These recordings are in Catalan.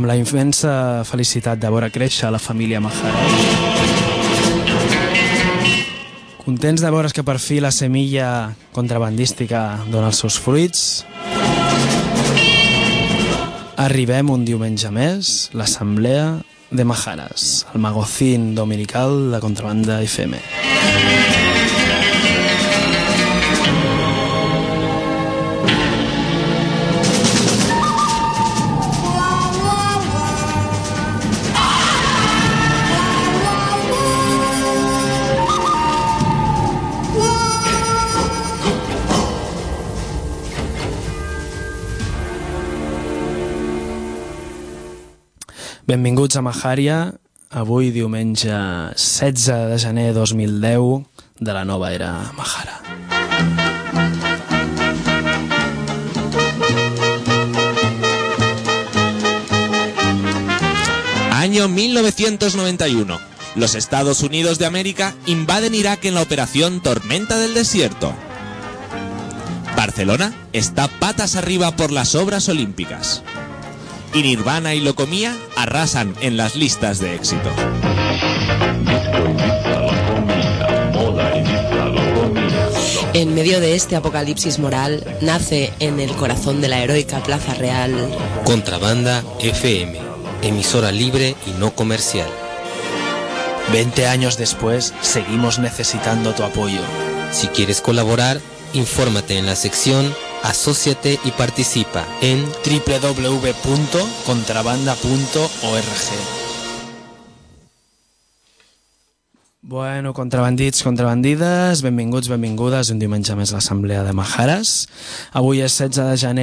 la immensa felicitat de veure créixer la família Majaras. Contents de veure que per fi la semilla contrabandística dona els seus fruits. Arribem un diumenge més, l'assemblea de Majaras, el magazín dominical de Contrabanda FM. Benvinguts a Majaria, avui diumenge 16 de gener 2010 de la nova era Majara. Año 1991. Los Estados Unidos de América invaden Irak en la operación Tormenta del Desierto. Barcelona está patas arriba por las obras olímpicas. Y Nirvana y Locomía arrasan en las listas de éxito. En medio de este apocalipsis moral, nace en el corazón de la heroica Plaza Real Contrabanda FM, emisora libre y no comercial. 20 años después, seguimos necesitando tu apoyo. Si quieres colaborar, infórmate en la sección Asóciate y participa en www.contrabanda.org. Bueno, contrabandits, contrabandides, benvinguts, benvingudes un diumenge més a l'Assemblea de Majaras. Avui és 16 de gener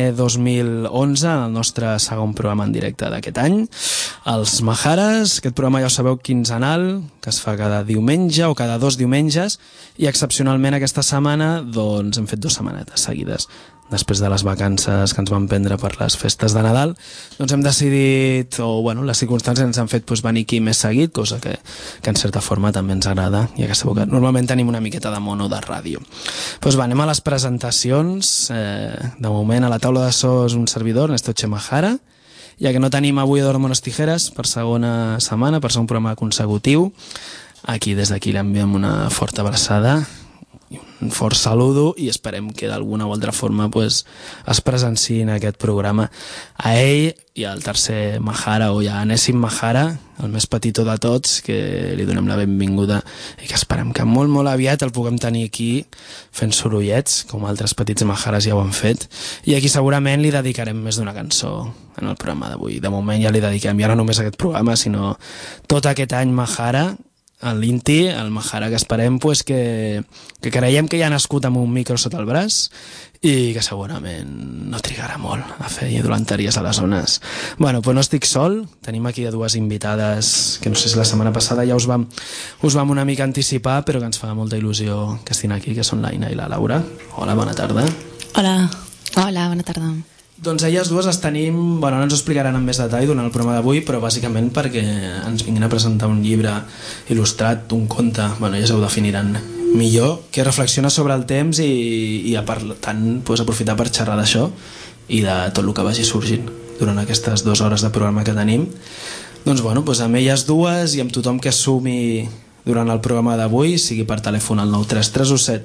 2011, el nostre segon programa en directe d'aquest any. Els Majaras, aquest programa ja ho sabeu, quinzenal, que es fa cada diumenge o cada 2 diumenges, i excepcionalment aquesta setmana doncs hem fet 2 setmanetes seguides. Després de les vacances que ens van prendre per les festes de Nadal, doncs hem decidit, o bueno, les circumstàncies ens han fet venir aquí més seguit, cosa que en certa forma també ens agrada, i aquesta època normalment tenim una miqueta de mono de ràdio. Doncs anem a les presentacions. De moment a la taula de so és un servidor, Néstor Chemajara, ja que no tenim avui Eduardo Monos Tijeras per segona setmana, per ser un programa consecutiu. Aquí, des d'aquí, li enviem una forta abraçada i un fort saludo, i esperem que d'alguna o altra forma es presenciï en aquest programa. A ell i al tercer Majara, o ja anéssim Majara, el més petitó de tots, que li donem la benvinguda i que esperem que molt, molt aviat el puguem tenir aquí fent sorollets, com altres petits Majares ja ho han fet, i aquí segurament li dedicarem més d'una cançó en el programa d'avui. De moment ja li dediquem, ja no només aquest programa, sinó tot aquest any Majara, l'Inti, el Majara que esperem que creiem que ja ha nascut amb un micro sota el braç i que segurament no trigarà molt a fer idolenteries a les zones. Bueno, no estic sol, tenim aquí 2 invitades que no sé si la setmana passada ja us vam una mica anticipar, però que ens fa molta il·lusió que estiguin aquí, que són l'Aina i la Laura. Hola, bona tarda. Hola, bona tarda. Doncs elles dues les tenim, no ens ho explicaran amb més detall durant el programa d'avui, però bàsicament perquè ens vinguin a presentar un llibre il·lustrat, un conte, ja ho definiran millor, que reflexiona sobre el temps i per tant aprofitar per xerrar d'això i de tot el que vagi sorgint durant aquestes 2 hores de programa que tenim. Doncs amb elles dues i amb tothom que sumi durant el programa d'avui, sigui per telèfon al 93317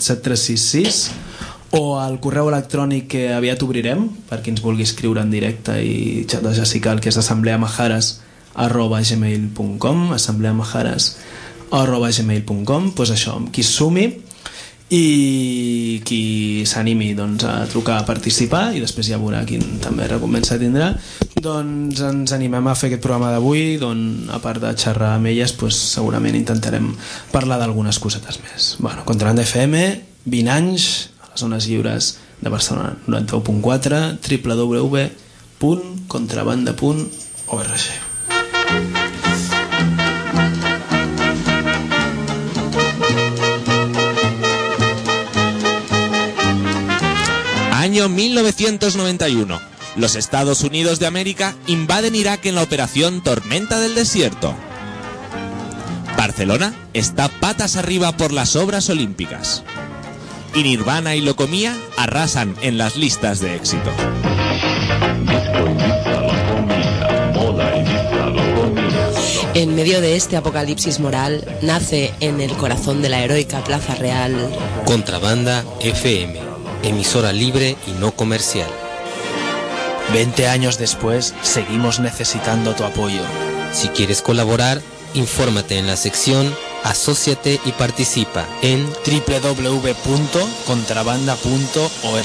7366 o al correu electrònic que aviat obrirem per qui ens vulgui escriure en directe i xatejar si cal, que és assembleamajares@gmail.com, assembleamajares@gmail.com. Això, amb qui sumi i qui s'animi a trucar, a participar, i després ja veurà quin també recompensa tindrà. Doncs ens animem a fer aquest programa d'avui, a part de xerrar amb elles, segurament intentarem parlar d'algunes cosetes més. Contrabanda FM, 20 anys a les zones lliures de Barcelona, 91.4, www.contrabanda.org. Año 1991. Los Estados Unidos de América invaden Irak en la operación Tormenta del Desierto. Barcelona está patas arriba por las obras olímpicas. Y Nirvana y Locomía arrasan en las listas de éxito. Disco Ibiza, Locomía, moda y En medio de este apocalipsis moral, nace en el corazón de la heroica Plaza Real Contrabanda FM, emisora libre y no comercial. 20 años después, seguimos necesitando tu apoyo. Si quieres colaborar, infórmate en la sección Asóciate y participa en www.contrabanda.org.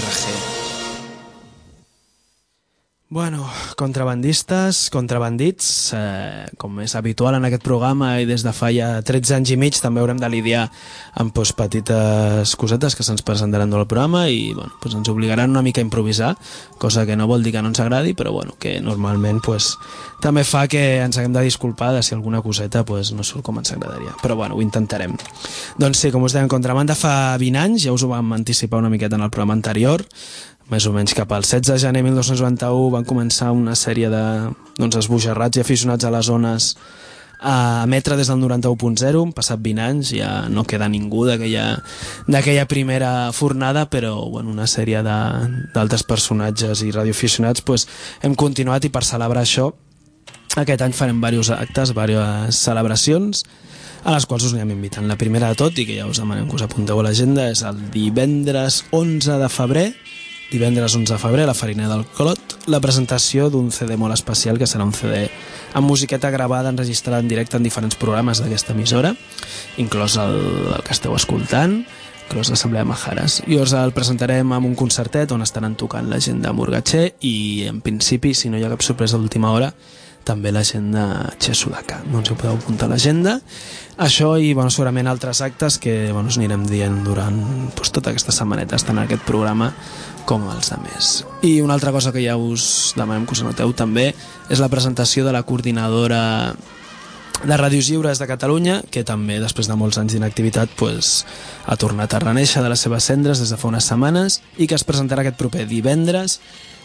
Bueno, contrabandistes, contrabandits, com és habitual en aquest programa i des de fa ja 13 anys i mig també haurem de lidiar amb petites cosetes que se'ns presentaran del programa i ens obligaran una mica a improvisar, cosa que no vol dir que no ens agradi, però que normalment també fa que ens haguem de disculpar de si alguna coseta no surt com ens agradaria, però ho intentarem. Doncs sí, com us deia, Contrabanda fa 20 anys, ja us ho vam anticipar una miqueta en el programa anterior, més o menys cap al 16 de gener de 1991 van començar una sèrie d'esbojarrats i aficionats a les zones a emetre des del 91.0, han passat 20 anys, ja no queda ningú d'aquella primera fornada, però una sèrie d'altres personatges i radioaficionats hem continuat i per celebrar això aquest any farem diversos actes, diverses celebracions a les quals us anirem invitant. La primera de tot, i que ja us demanem que us apunteu a l'agenda, és el divendres 11 de febrer, a la Farinera del Clot, la presentació d'un CD molt especial, que serà un CD amb musiqueta gravada, enregistrada en directe en diferents programes d'aquesta emissora, inclòs el que esteu escoltant, inclòs l'Assemblea de Majares. I us el presentarem amb un concertet on estaran tocant la gent de Murgatxer i, en principi, si no hi ha cap sorpresa d'última hora, també la gent de Che Sudaka. Doncs ho podeu apuntar a l'agenda. Això i segurament altres actes que us anirem dient durant tota aquesta setmaneta estan en aquest programa com els altres. I una altra cosa que ja us demanem que us anoteu també és la presentació de la coordinadora de Ràdios Lliures de Catalunya, que també després de molts anys d'inactivitat ha tornat a reneixer de les seves cendres des de fa unes setmanes i que es presentarà aquest proper divendres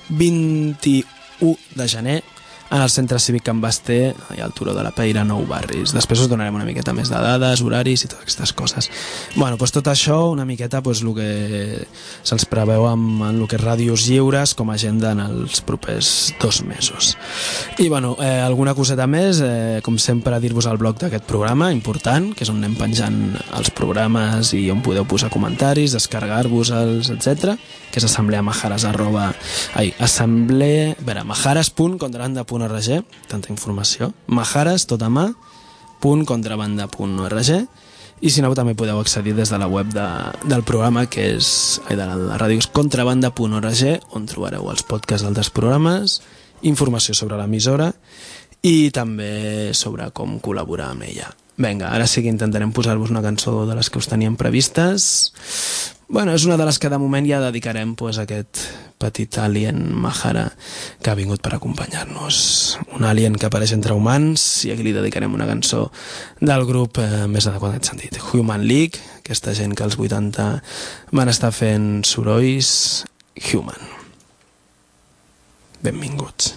21 de gener en el Centre Cívic Can Basté i al Turó de la Peira, Nou Barris. Després us donarem una miqueta més de dades, horaris i totes aquestes coses. Tot això, una miqueta el que se'ls preveu en el que és Ràdios Lliures com a agenda en els propers 2 mesos. I alguna coseta més, com sempre dir-vos el blog d'aquest programa, important, que és on anem penjant els programes i on podeu posar comentaris, descarregar-vos-els, etc., que és majares.contrabanda.org, tanta informació, majares, tot a mà, .contrabanda.org, i si no també podeu accedir des de la web del programa, que és de la ràdio, contrabanda.org, on trobareu els podcasts d'altres programes, informació sobre l'emissora i també sobre com col·laborar amb ella. Vinga, ara sí que intentarem posar-vos una cançó de les que us teníem previstes. És una de les que de moment ja dedicarem a aquest petit alien majara que ha vingut per acompanyar-nos. Un alien que apareix entre humans i aquí li dedicarem una cançó del grup més adequat en aquest sentit, Human League, aquesta gent que als 80 van estar fent sorolls. Human. Benvinguts.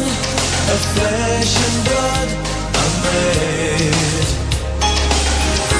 Flesh and blood are made.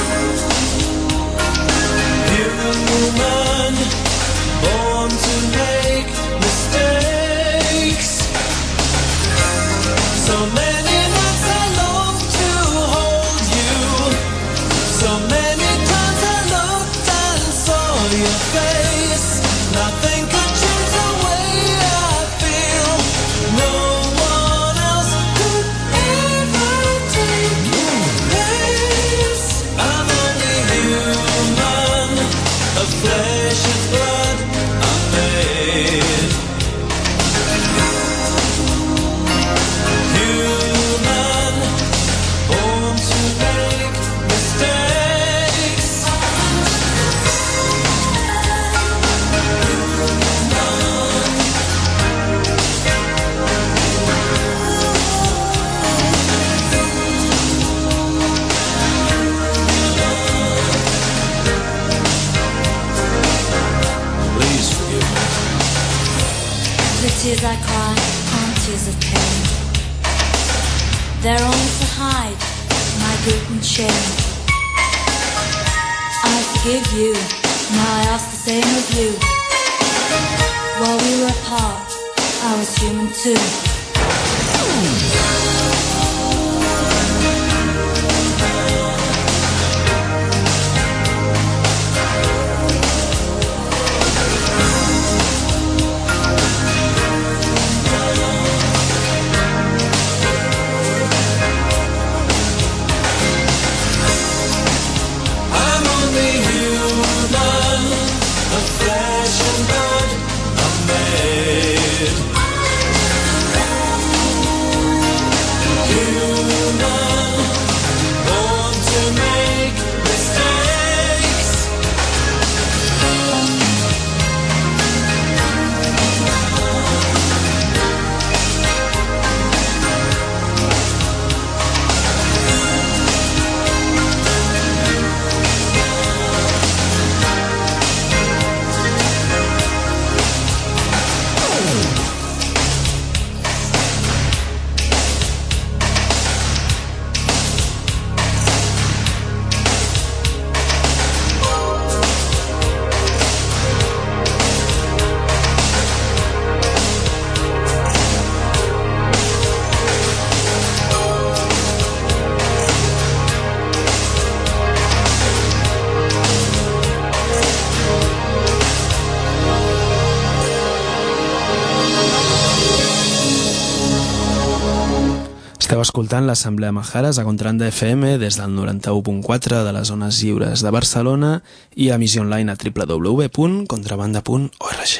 I cry, aren't tears of pain. They're only to hide my guilt and shame. I forgive you, now I ask the same of you. While we were apart, I was human too. Esteu escoltant l'Assemblea Majares a Contrabanda FM des del 91.4 de les zones lliures de Barcelona i a emissió online a www.contrabanda.org.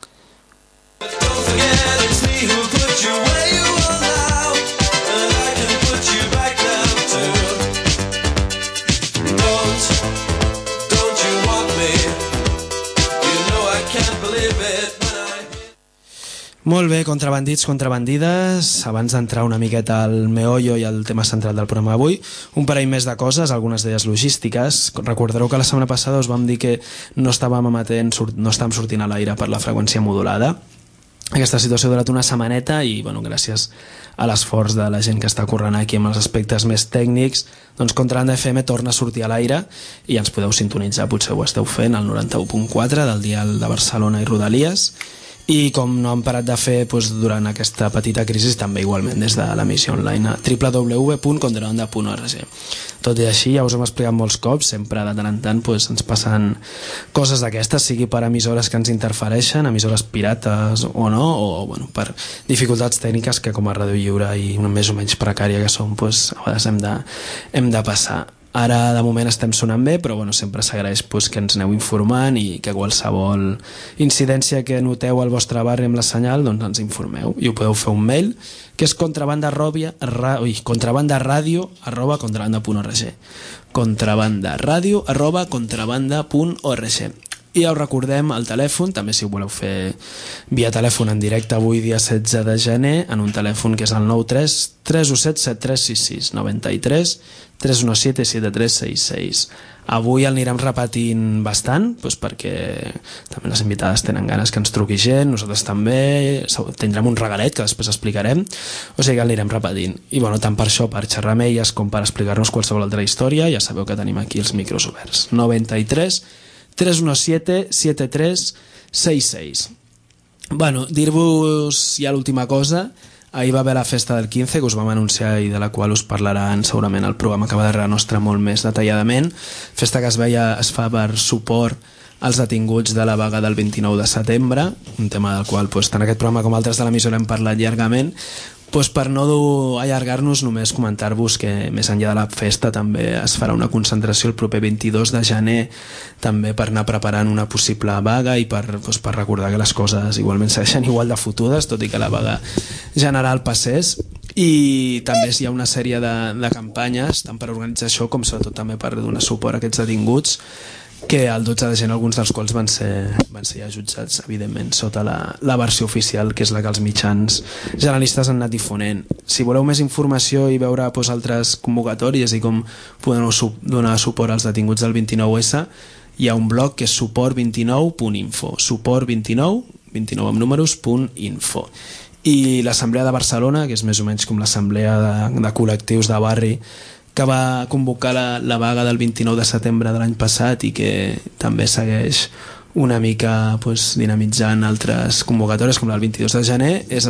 Molt bé, contrabandits, contrabandides, abans d'entrar una miqueta al meollo i al tema central del programa d'avui, un parell més de coses, algunes d'elles logístiques. Recordareu que la setmana passada us vam dir que no estàvem sortint a l'aire per la freqüència modulada. Aquesta situació ha durat una setmaneta i, bueno, gràcies a l'esforç de la gent que està corrent aquí amb els aspectes més tècnics, doncs Contrabanda FM torna a sortir a l'aire i ens podeu sintonitzar, potser ho esteu fent, al 91.4 del dial de Barcelona i Rodalies. I com no han parat de fer durant aquesta petita crisi, també igualment des de l'emissió online a www.contrabanda.org. Tot i així, ja us hem explicat molts cops, sempre de tant en tant ens passen coses d'aquestes, sigui per emissores que ens interfereixen, emissores pirates o no, o bueno, per dificultats tècniques que com a ràdio lliure i una més o menys precària que som, a vegades hem de passar. Ara de moment estem sonant bé, però bueno, sempre s'agraeix que ens aneu informant i que qualsevol incidència que noteu al vostre barri amb la senyal, doncs ens informeu i ho podeu fer un mail que és contrabandaradio@contrabanda.org contrabandaradio@contrabanda.org. I ja us recordem el telèfon, també si ho voleu fer via telèfon en directe avui dia 16 de gener, en un telèfon que és el 93 317 7366 93 317 7366. Avui el anirem repetint bastant, perquè també les invitades tenen ganes que ens truqui gent, nosaltres també, tindrem un regalet que després explicarem, o sigui que el anirem repetint. I bueno, tant per això, per xerrar amb elles com per explicar-nos qualsevol altra història, ja sabeu que tenim aquí els micros oberts. 93 317 7366. Bueno, dir-vos ja l'última cosa. Ahir va haver la festa del 15 que us vam anunciar i de la qual us parlaran segurament el programa que va darrere nostre molt més detalladament. Festa que es fa per suport als detinguts de la vaga del 29 de setembre, un tema del qual tant aquest programa com altres de l'emissora hem parlat llargament. Per no allargar-nos, només comentar-vos que més enllà de la festa també es farà una concentració el proper 22 de gener també per anar preparant una possible vaga i per recordar que les coses igualment segueixen igual de fotudes, tot i que la vaga general passés. I també hi ha una sèrie de campanyes tant per organitzar això com sobretot també per donar suport a aquests detinguts, que el 12 de gener alguns dels quals van ser ja jutjats, evidentment, sota la versió oficial, que és la que els mitjans generalistes han anat difonent. Si voleu més informació i veure altres convocatòries i com podeu donar suport als detinguts del 29S, hi ha un blog que és suport29.info, suport29, 29 amb números.info. I l'Assemblea de Barcelona, que és més o menys com l'assemblea de col·lectius de barri, que va convocar la vaga del 29 de setembre de l'any passat i que també segueix una mica dinamitzant altres convocatòries com el 22 de gener, és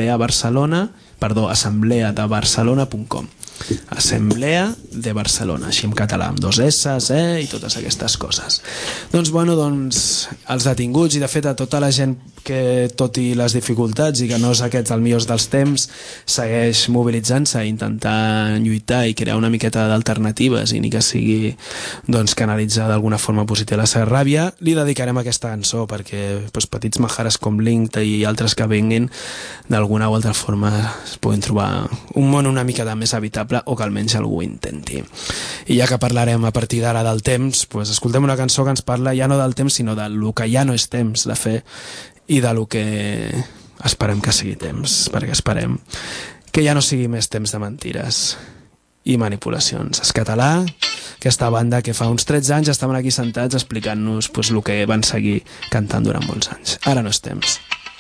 assembleadebarcelona.com. Assemblea de Barcelona, així en català, amb 2 S's, i totes aquestes coses. Doncs els detinguts, i de fet a tota la gent que, tot i les dificultats i que no és aquest el millor dels temps, segueix mobilitzant-se, intentant lluitar i crear una miqueta d'alternatives, i ni que sigui canalitzar d'alguna forma positiva la seva ràbia, li dedicarem aquesta cançó perquè petits majares com Link i altres que vinguin d'alguna o altra forma es puguin trobar un món una mica més habitable, o que almenys algú intenti. I ja que parlarem a partir d'ara del temps, escoltem una cançó que ens parla ja no del temps, sinó del que ja no és temps de fer i de lo que esperem que sigui temps, perquè esperem que ja no sigui més temps de mentires i manipulacions. És Català, aquesta banda que fa uns 13 anys estaven aquí sentats explicant-nos el que van seguir cantant durant molts anys. Ara no és temps.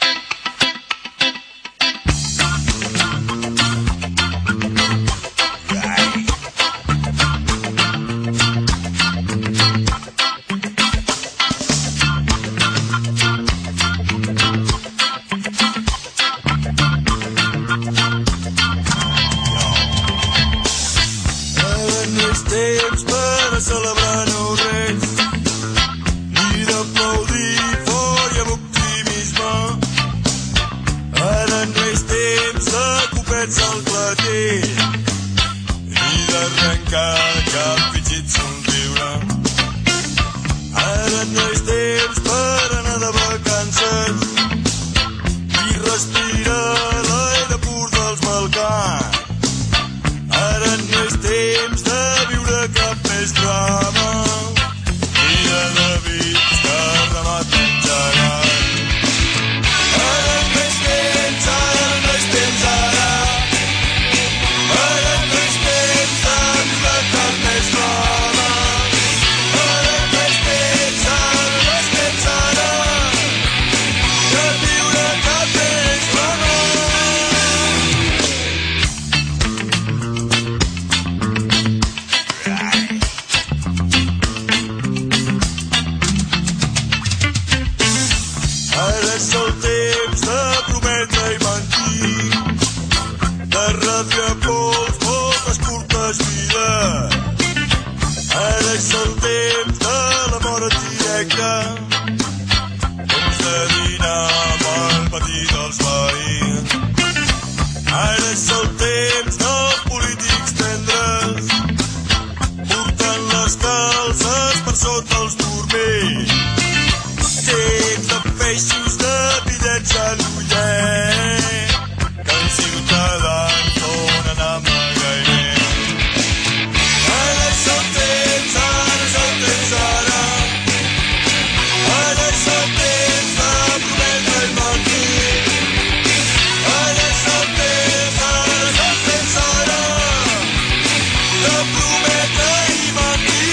Celebrar no res, ni d'aplaudir fora amb optimisme. Ara no és temps de copets al clatell, ni d'arrencar cap fitxit somriure. Ara no és temps per anar de vacances, ni respirar l'aire pur dels balcans. Ara no és temps de viure cap més drama, ni de navits que rematen gegant. Ara no és temps, ara no és temps, ara. Ara no és temps de viure cap més drama. Ara no és temps, ara no és temps, ara. De viure cap més drama. És el temps de prometre i mentir, de rebre pols moltes curtes vides. Ara és el temps de l'amor directe, temps de dinar amb el matí dels veïns. Ara és el temps dels polítics tendres, portant les calces per sota els turmells. Temps de feixos de bitllets a l'ullet, que els ciutadans donen amagaiment. Ara és el temps, ara és el temps, ara. Ara és el temps de prometre i mentir. Ara és el temps, ara és el temps, ara. De prometre i mentir.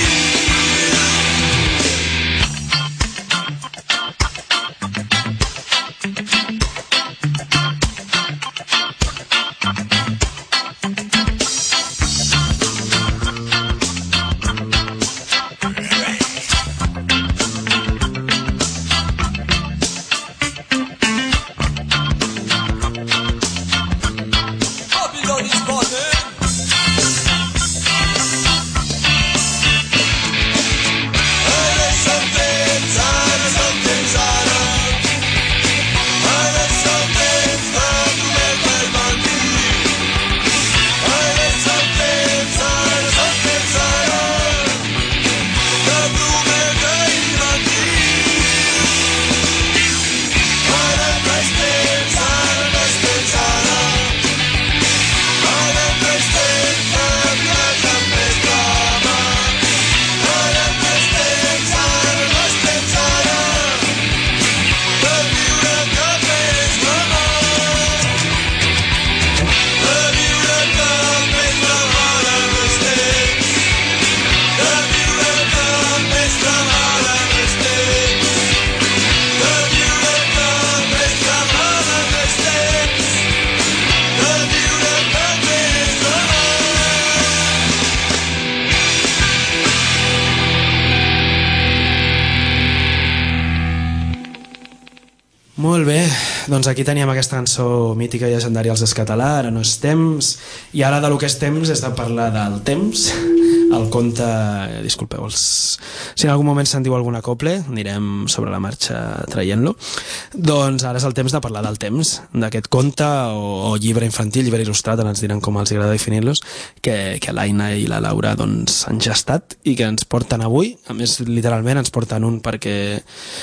Molt bé, doncs aquí teníem aquesta cançó mítica i legendària als Escatalà, Ara no és temps, i ara de lo que és temps és de parlar del temps, el conte, disculpeu, si en algun moment sentiu algun acople, anirem sobre la marxa traient-lo, doncs ara és el temps de parlar del temps, d'aquest conte o llibre infantil, llibre il·lustrat, ens diran com els agrada definir-los, que l'Aina i la Laura doncs, han gestat i que ens porten avui, a més literalment ens porten un perquè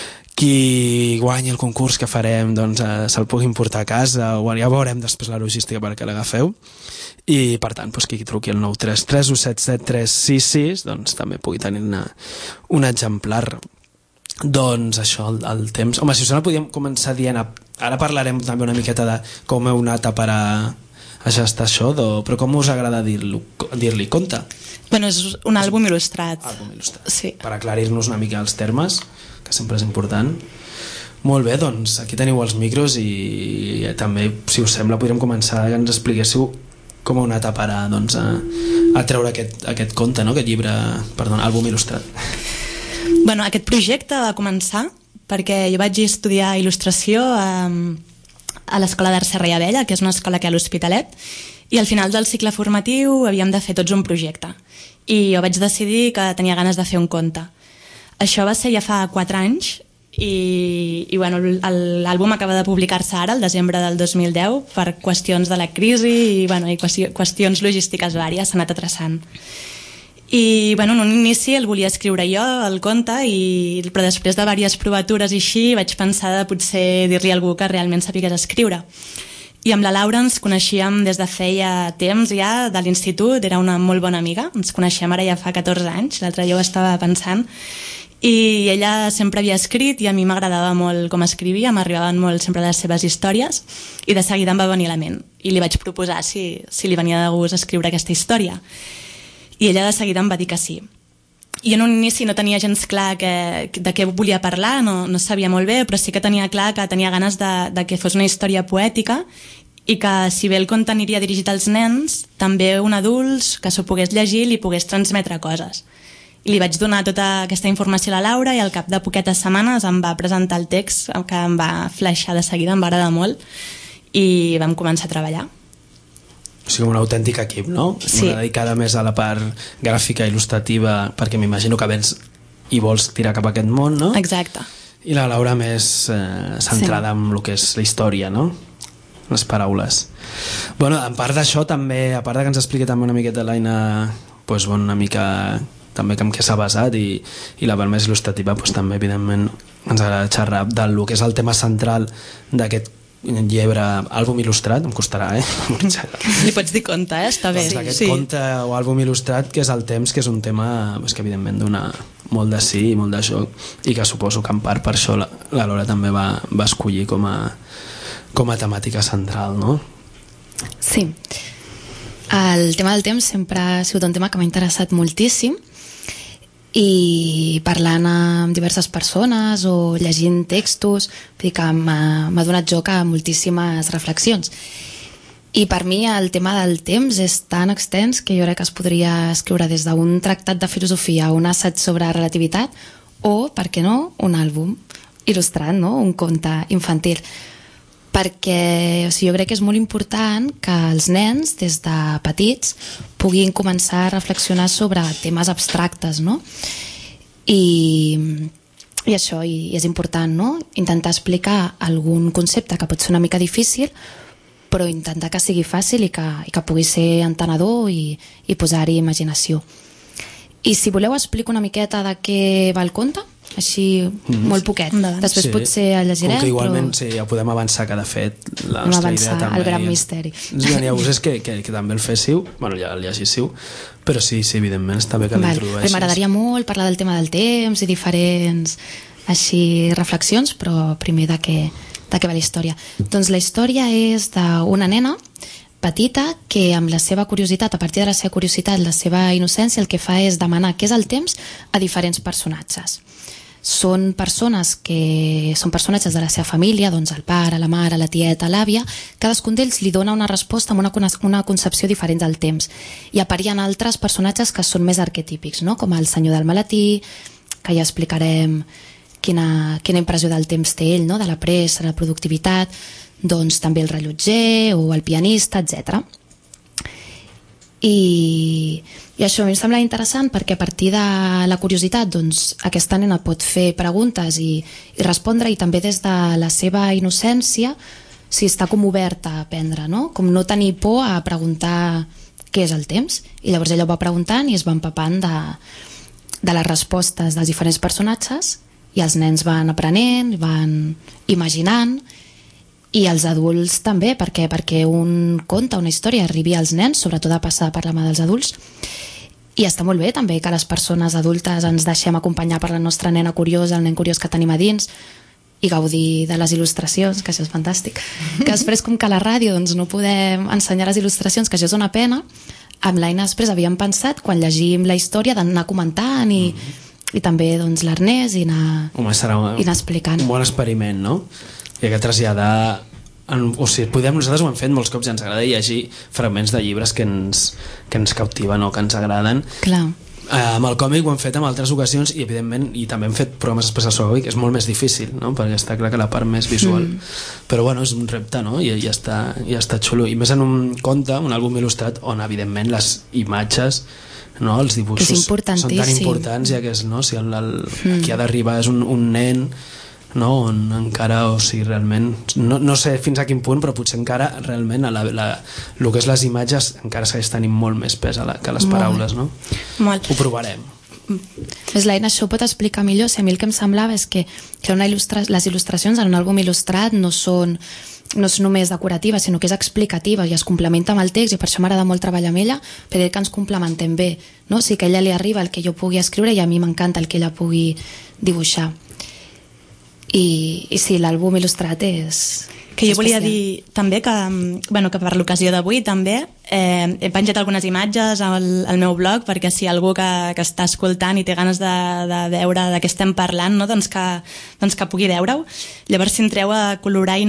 qui guanyi el concurs que farem doncs, se'l pugui portar a casa, o ja veurem després la logística perquè l'agafeu, i per tant, doncs, qui truqui el 933 177 366 doncs també pugui tenir un exemplar. Doncs això, el temps. Home, si us sembla podríem començar dient, ara parlarem també una miqueta de com heu anat a parar a gestar això, però com us agrada dir-li conte? Bueno, és un àlbum il·lustrat. Àlbum il·lustrat. Sí. Per aclarir-nos una mica els termes, que sempre és important. Molt bé, doncs aquí teniu els micros i també, si us sembla, podríem començar que ens expliquéssiu com heu anat a parar doncs, a treure aquest conte, no? Aquest llibre, perdó, àlbum il·lustrat. Bueno, aquest projecte va començar perquè jo vaig estudiar il·lustració a l'Escola d'Art Serra i Abella, que és una escola que hi ha a l'Hospitalet, i al final del cicle formatiu havíem de fer tots un projecte. I jo vaig decidir que tenia ganes de fer un conte. Això va ser ja fa 4 anys i bueno, l'àlbum acaba de publicar-se ara, el desembre del 2010, per qüestions de la crisi i qüestions logístiques vàries, s'ha anat atrasant. I bueno, en un inici el volia escriure jo, el conte, però després de diverses provatures i així vaig pensar de potser dir-li a algú que realment sapigués escriure. I amb la Laura ens coneixíem des de feia temps ja, de l'institut, era una molt bona amiga, ens coneixem ara ja fa 14 anys, l'altre dia ho estava pensant, i ella sempre havia escrit i a mi m'agradava molt com escrivia, m'arribaven molt sempre les seves històries i de seguida em va venir a la ment i li vaig proposar si li venia de gust escriure aquesta història i ella de seguida em va dir que sí. I en un inici no tenia gens clar de què volia parlar, no sabia molt bé, però sí que tenia clar que tenia ganes de que fos una història poètica i que si bé el conte aniria dirigit als nens, també un adult que s'ho pogués llegir i li pogués transmetre coses. I li vaig donar tota aquesta informació a la Laura i al cap de poquetes setmanes em va presentar el text que em va flashar de seguida, em va agradar molt i vam començar a treballar. O sigui, un autèntic equip, no? Sí. Una dedicada més a la part gràfica, il·lustrativa, perquè m'imagino que vens i vols tirar cap a aquest món, no? Exacte. I la Laura més centrada en el que és la història, no? Les paraules. Bueno, en part d'això també, a part de que ens expliqui també una miqueta l'Aina, doncs, una mica també en què s'ha basat i la part més il·lustrativa doncs, també evidentment ens agrada xerrar del que és el tema central d'aquest llibre, àlbum il·lustrat, em costarà, Li pots dir conte, està bé. Doncs aquest conte o àlbum il·lustrat que és el temps, que és un tema que evidentment dona molt de sí i molt de joc i que suposo que en part per això la Laura també va escollir com a temàtica central, no? Sí. El tema del temps sempre ha sigut un tema que m'ha interessat moltíssim i parlant amb diverses persones o llegint textos, vull dir que m'ha donat joc a moltíssimes reflexions. I per mi el tema del temps és tan extens que jo crec que es podria escriure des d'un tractat de filosofia o un assaig sobre relativitat o, per què no, un àlbum il·lustrat, no? Un conte infantil. Perquè jo crec que és molt important que els nens, des de petits, puguin començar a reflexionar sobre temes abstractes, no? I això és important, no? Intentar explicar algun concepte que pot ser una mica difícil, però intentar que sigui fàcil i que pugui ser entenedor i posar-hi imaginació. I si voleu explico una miqueta de què va el conte, així molt poquet. Després potser el llegirem. Com que igualment ja podem avançar que de fet la nostra idea també... el gran misteri. Ens venia-vos és que també el féssiu, bueno, ja el llegíssiu, però sí, evidentment està bé que l'introdueixis. M'agradaria molt parlar del tema del temps i diferents així reflexions, però primer de què va la història. Doncs la història és d'una nena petita que amb la seva curiositat, a partir de la seva curiositat, la seva innocència, el que fa és demanar què és el temps a diferents personatges. Són personatges de la seva família, doncs el pare, la mare, la tieta, l'àvia. Cadascun d'ells li dona una resposta amb una concepció diferent del temps. I apareixen altres personatges que són més arquetípics, no? Com el senyor del maletí, que ja explicarem quina impressió del temps té ell, no? De la pressa, la productivitat, doncs també el rellotger o el pianista, etc. I això a mi em sembla interessant perquè a partir de la curiositat doncs, aquesta nena pot fer preguntes i respondre, i també des de la seva innocència està com oberta a aprendre, no? Com no tenir por a preguntar què és el temps, i llavors ella ho va preguntant i es va empapant de les respostes dels diferents personatges, i els nens van aprenent, van imaginant, i els adults també, perquè un conte, una història arribi als nens, sobretot a passar per la mà dels adults. I està molt bé també que les persones adultes ens deixem acompanyar per la nostra nena curiosa, el nen curiós que tenim a dins, i gaudir de les il·lustracions, que això és fantàstic. Que després, com que a la ràdio doncs, no podem ensenyar les il·lustracions, que això és una pena, amb l'Aina després havíem pensat, quan llegim la història, d'anar comentant i també doncs, l'Ernest i anar explicant. Un bon experiment, no? I que traslladar... nosaltres ho hem fet molts cops i ens agrada llegir fragments de llibres que ens cautiven o que ens agraden. Clar. Amb el còmic ho hem fet en altres ocasions i evidentment, i també hem fet programes especials sobre còmic, és molt més difícil, no? Perquè està clar que la part més visual però bueno, és un repte, no? I ja està xulo, i més en un conte, un àlbum il·lustrat on evidentment les imatges, no? Els dibuixos són tan importants, ja que és, no? Si qui ha d'arribar és un nen, no? On encara, o sigui, realment no sé fins a quin punt, però potser encara realment el que és les imatges encara segueix tenint molt més pes que les paraules, no? Molt. Ho provarem. L'Aina això ho pot explicar millor. Si a mi el que em semblava és que les il·lustracions en un àlbum il·lustrat no són només decoratives, sinó que és explicativa i es complementa amb el text, i per això m'agrada molt treballar amb ella, perquè que ens complementem bé, no? O sigui, que a ella li arriba el que jo pugui escriure i a mi m'encanta el que ella pugui dibuixar. I sí, l'àlbum il·lustrat és... Que jo volia dir també que per l'ocasió d'avui també he penjat algunes imatges al meu blog, perquè si algú que està escoltant i té ganes de veure de què estem parlant, no? doncs que pugui veure-ho. Llavors, si entreu a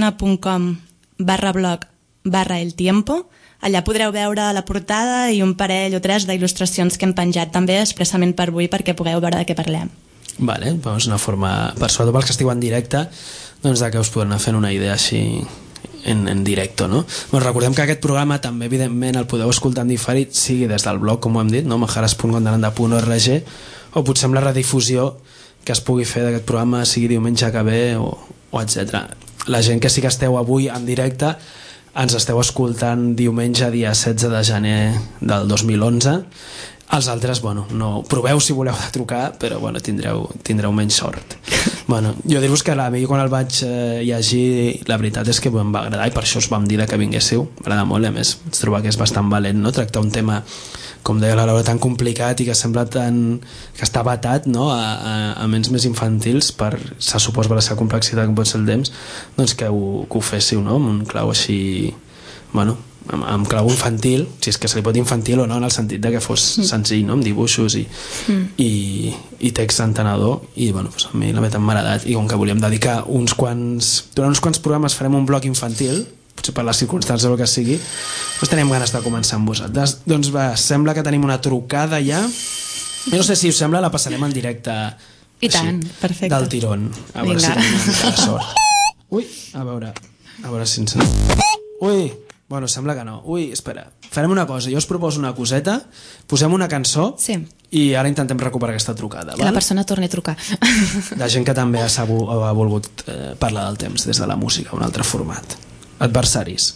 coloraina.com/blog/eltiempo, allà podreu veure la portada i un parell o tres d'il·lustracions que hem penjat també expressament per avui, perquè pugueu veure de què parlem. Vale, doncs una forma, per sobretot pels que estigueu en directe, doncs que us podran anar fent una idea així en directe, no? Bueno, recordem que aquest programa també evidentment el podeu escoltar en diferit, sigui des del blog, com ho hem dit, no? majares.gondelanda.org, o potser amb la redifusió que es pugui fer d'aquest programa, sigui diumenge que ve o etc. La gent que sí que esteu avui en directe ens esteu escoltant diumenge dia 16 de gener del 2011. Els altres, bueno, no, proveu si voleu de trucar, però bueno, tindreu menys sort. Bueno, jo dir-vos que a mi quan el vaig llegir, la veritat és que em va agradar, i per això us vam dir que vinguéssiu. M'agrada molt, a més, vaig trobar que és bastant valent, no? Tractar un tema, com deia la Laura, tan complicat i que sembla que està batat, no? a ments més infantils, se suposa per la seva complexitat que pot ser el temps, doncs que ho féssiu, no? Amb un clau així, bueno, amb clau infantil, si és que se li pot dir infantil o no, en el sentit de que fos senzill, no? Amb dibuixos i text entenedor, i bueno, doncs a mi la veritat m'ha agradat, i com que volíem dedicar durant uns quants programes farem un bloc infantil, potser per les circumstàncies o el que sigui, doncs tenim ganes de començar amb vosaltres. Doncs va, sembla que tenim una trucada ja, no sé si us sembla, la passarem en directe i tant, perfecte, del tirón, a veure si tenim una mica de sort. Ui, a veure si ens... Ui, bueno, sembla que no. Ui, espera, farem una cosa, jo us proposo una coseta, posem una cançó, sí, i ara intentem recuperar aquesta trucada, que la persona torni a trucar. La gent que també ha volgut parlar del temps des de la música, un altre format. Adversaris.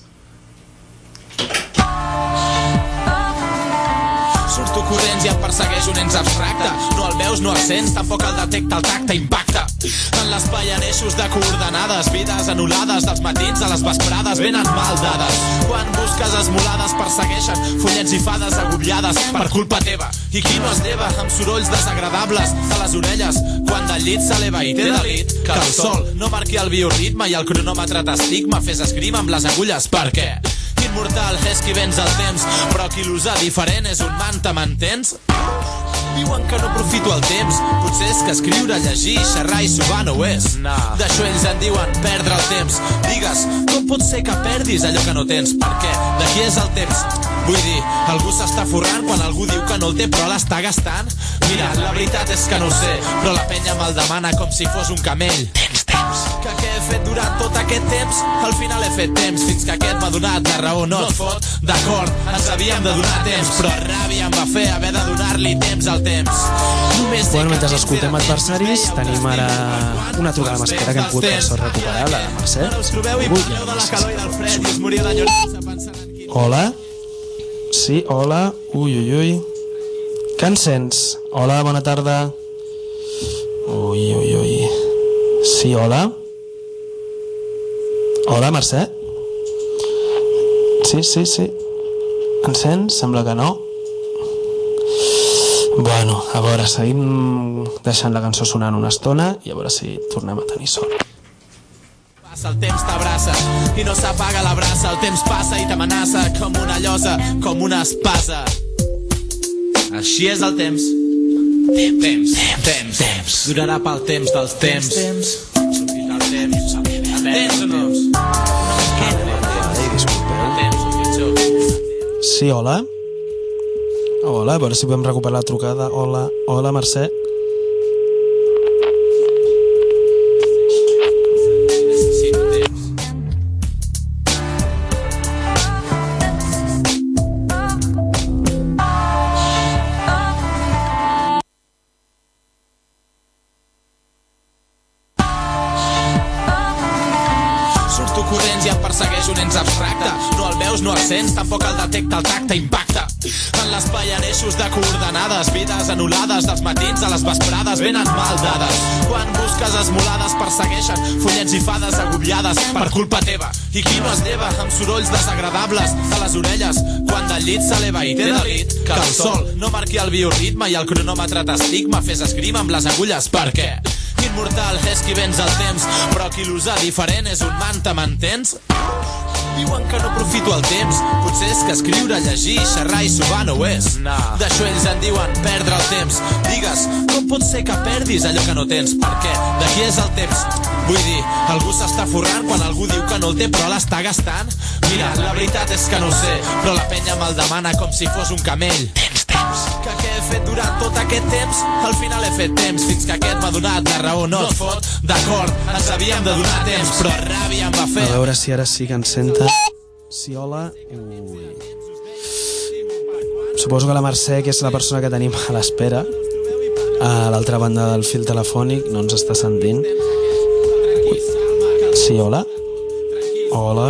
Surto corrents i em persegueix un ens abstracte. No el veus, no el sents, tampoc el detecta el tacte, impacta. En l'espai en eixos de coordenades, vides anul·lades, dels matins a les vesprades venen mal dades. Quan busques esmolades persegueixen follets i fades agobiades per culpa teva. I qui no es lleva amb sorolls desagradables a les orelles quan del llit s'eleva i té delit que el sol no marqui el bioritme i el cronòmetre t'estigma, fes esgrima amb les agulles. Per què? Immortal és qui vens el temps, però qui l'usa diferent és un manta, m'entens? Diuen que no aprofito el temps, potser és que escriure, llegir, xerrar i subar no ho és. D'això ells en diuen perdre el temps. Digues, com pot ser que perdis allò que no tens? Perquè de qui és el temps? Vull dir, algú s'està forrant quan algú diu que no el té però l'està gastant. Mira, la veritat és que no ho sé, però la penya me'l demana com si fos un camell. Temps. Que què he fet durant tot aquest temps? Al final he fet temps, fins que aquest m'ha donat la raó. No et fot? D'acord, ens havíem de donar temps, però ràbia em va fer haver de donar-li temps al temps. Bueno, mentre escoltem adversaris, tenim ara una trucada amb espera que hem pogut per sort recuperar, la de Mercè. Hola? Sí, hola? Ui. Que ens sents? Hola, bona tarda. Ui. Sí, hola? Hola, Mercè? Sí. Ens sents? Sembla que no. Bueno, a veure, seguim deixant la cançó sonant una estona i a veure si tornem a tenir sort. El temps t'abraça i no s'apaga la brasa. El temps passa i t'amenaça com una llosa, com una espasa. Així és el temps. Temps. Durarà pel temps dels temps. Sortirà el temps. Temps o no? Sí, hola? Hola, a veure si podem recuperar la trucada. Hola, Mercè. Tampoc el detecta, el tacte impacta en l'espai en eixos de coordenades, vides anul·lades dels matins a les vesprades venen mal dades. Quan busques esmolades persegueixen follets i fades agobiades per culpa teva. I qui no es lleva amb sorolls desagradables a les orelles quan del llit s'eleva i té delit que el sol no marqui el bioritme i el cronòmetre t'estigma fes esgrima amb les agulles. Per què? Immortal és qui vens el temps, però qui l'usa diferent és un manta, m'entens? Diuen que no aprofito el temps, potser és que escriure, llegir, xerrar i subar no ho és. D'això ells en diuen perdre el temps. Digues, com pot ser que perdis allò que no tens? Per què? De qui és el temps? Vull dir, algú s'està forrant quan algú diu que no el té però l'està gastant? Mira, la veritat és que no ho sé, però la penya me'l demana com si fos un camell. Temps. Que què he fet durant tot aquest temps? Al final he fet temps, fins que aquest m'ha donat la raó. No et fot? D'acord, ens havíem de donar temps, però ràbia em va fer. A veure si ara sí que ens senta. Sí, hola. Suposo que la Mercè, que és la persona que tenim a l'espera, a l'altra banda del fil telefònic, no ens està sentint. Sí, hola. Hola.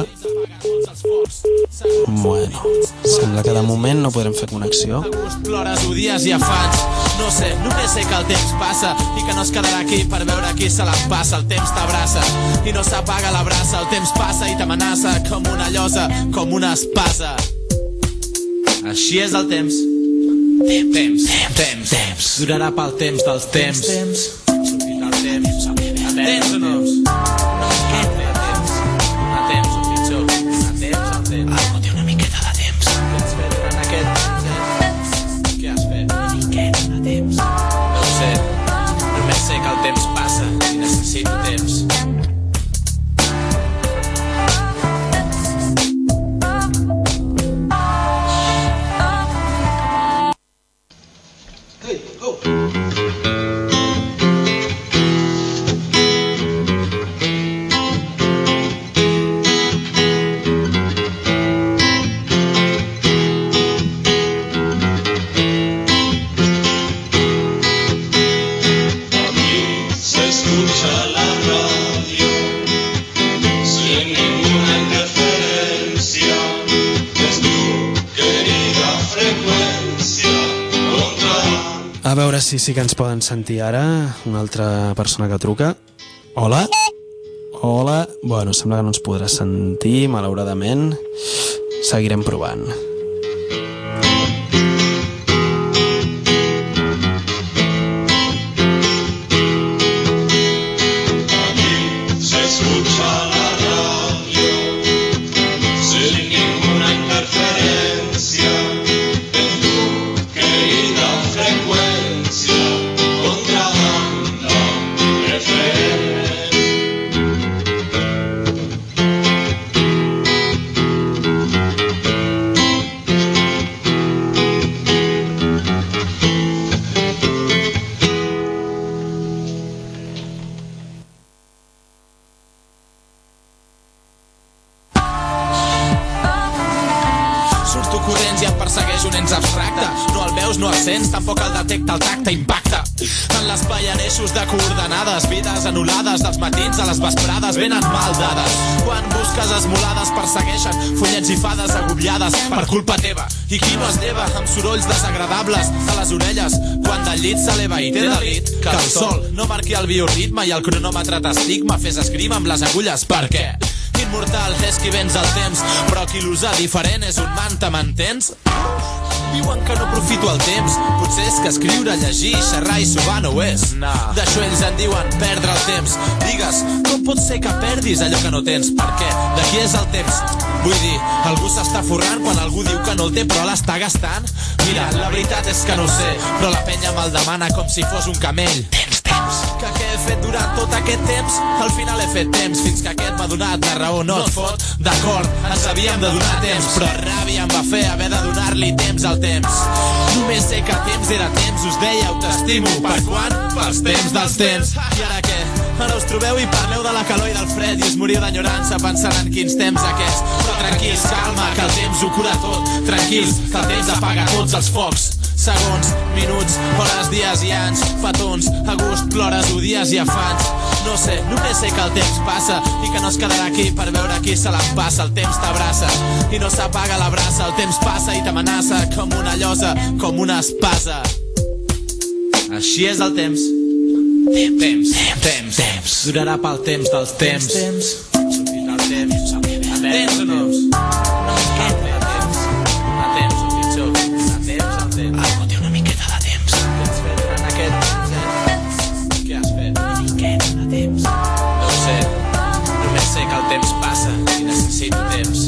Bueno, sembla que de moment no podrem fer connexió. Plores, odies i afans. No sé, només sé que el temps passa i que no es quedarà aquí per veure qui se l'empassa. El temps t'abraça i no s'apaga la brasa. El temps passa i t'amenaça com una llosa, com una espasa. Així és el temps. Temps. Durarà pel temps dels temps. Sortirà el temps. Temps o no? Algú té una miqueta de temps. Què has fet durant aquest temps? Què has fet? Una miqueta de temps. No ho sé, només sé que el temps passa i necessito temps. A veure si sí que ens poden sentir ara. Una altra persona que truca. Hola? Hola? Bueno, sembla que no ens podrà sentir, malauradament. Seguirem provant. tampoc el detecta el tacte, impacta en l'espai en eixos de coordenades, vides anul·lades, dels matins a les vesprades venen mal dades. Quan busques esmolades persegueixen fullets i fades agobiades per culpa teva. I qui no es lleva amb sorolls desagradables a les orelles quan del llit s'eleva i té delit que el sol no marqui el bioritme i el cronòmetre t'estigma, fes esgrima amb les agulles. Per què? Immortal és qui vens el temps, però qui l'usa diferent és un manta, m'entens? Diuen que no aprofito el temps, potser és que escriure, llegir, xerrar i subar no ho és. D'això ells en diuen perdre el temps. Digues, com pot ser que perdis allò que no tens? Per què? De qui és el temps? Vull dir, algú s'està forrant quan algú diu que no el té però l'està gastant? Mira, la veritat és que no ho sé, però la penya me'l demana com si fos un camell. Temps. Que què he fet durant tot aquest temps? Al final he fet temps, fins que aquest m'ha donat la raó, no et fot? D'acord, ens havíem de donar temps, però ràbia em va fer haver de donar-li temps al temps. Només sé que temps era temps, us deia ho t'estimo. Per quan? Pels temps dels temps. I ara què? Ara us trobeu i parleu de la calor i del fred i us moriu d'enyorança pensant en quins temps aquests. Però tranquils, calma, que el temps ho cura tot. Tranquils, que el temps apaga tots els focs. Segons, minuts, hores, dies i anys, petons, a gust, plores, odies i afans. No sé, només sé que el temps passa i que no es quedarà aquí per veure qui se l'empassa. El temps t'abraça i no s'apaga la braça. El temps passa i t'amenaça com una llosa, com una espasa. Així és el temps. Temps. Durarà pel temps dels temps. Sortirà el temps. Temps o no? Una miqueta de temps. A temps o pitjor. A temps, al temps. Algú té una miqueta de temps. Què has fet durant aquest temps? Què has fet? Una miqueta de temps. No ho sé. Només sé que el temps passa i necessito temps.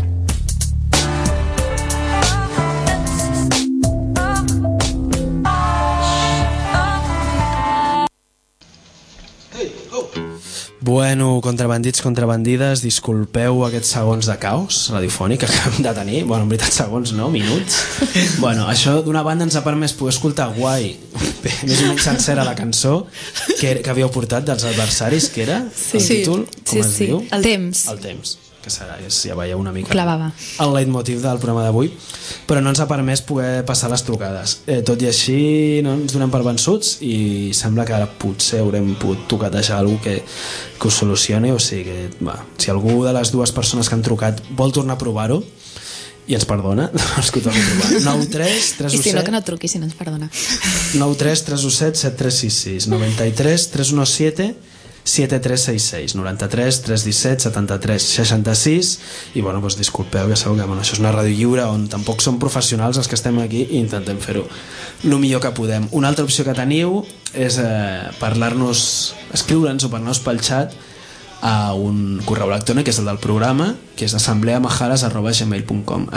Bueno, contrabandits, contrabandides, disculpeu aquests segons de caos radiofònic que acabem de tenir. Bueno, en veritat segons no, minuts. Bueno, això d'una banda ens ha permès poder escoltar guai, més o menys sencera la cançó que havíeu portat dels adversaris, que era el títol, com es diu? El temps. El temps, que serà, ja veieu una mica clavava el leitmotiv del programa d'avui, però no ens ha permès poder passar les trucades. Tot i així no ens donem per vençuts i sembla que ara potser haurem pogut toquetejar alguna que us solucioni, o sigui que va, si algú de les dues persones que han trucat vol tornar a provar-ho i ens perdona, doncs que ho torni a provar. 9 3 3 I si no, que no truqui, si no ens perdona. 9 3 3 7 7 3 6 6 93 317 7366 93 317 73 66 i bueno, doncs disculpeu, ja sabeu que bueno, això és una ràdio lliure on tampoc som professionals els que estem aquí i intentem fer-ho el millor que podem. Una altra opció que teniu és parlar-nos, escriure'ns o parlar-nos pel xat a un correu electrònic que és el del programa, que és assembleamajares@gmail.com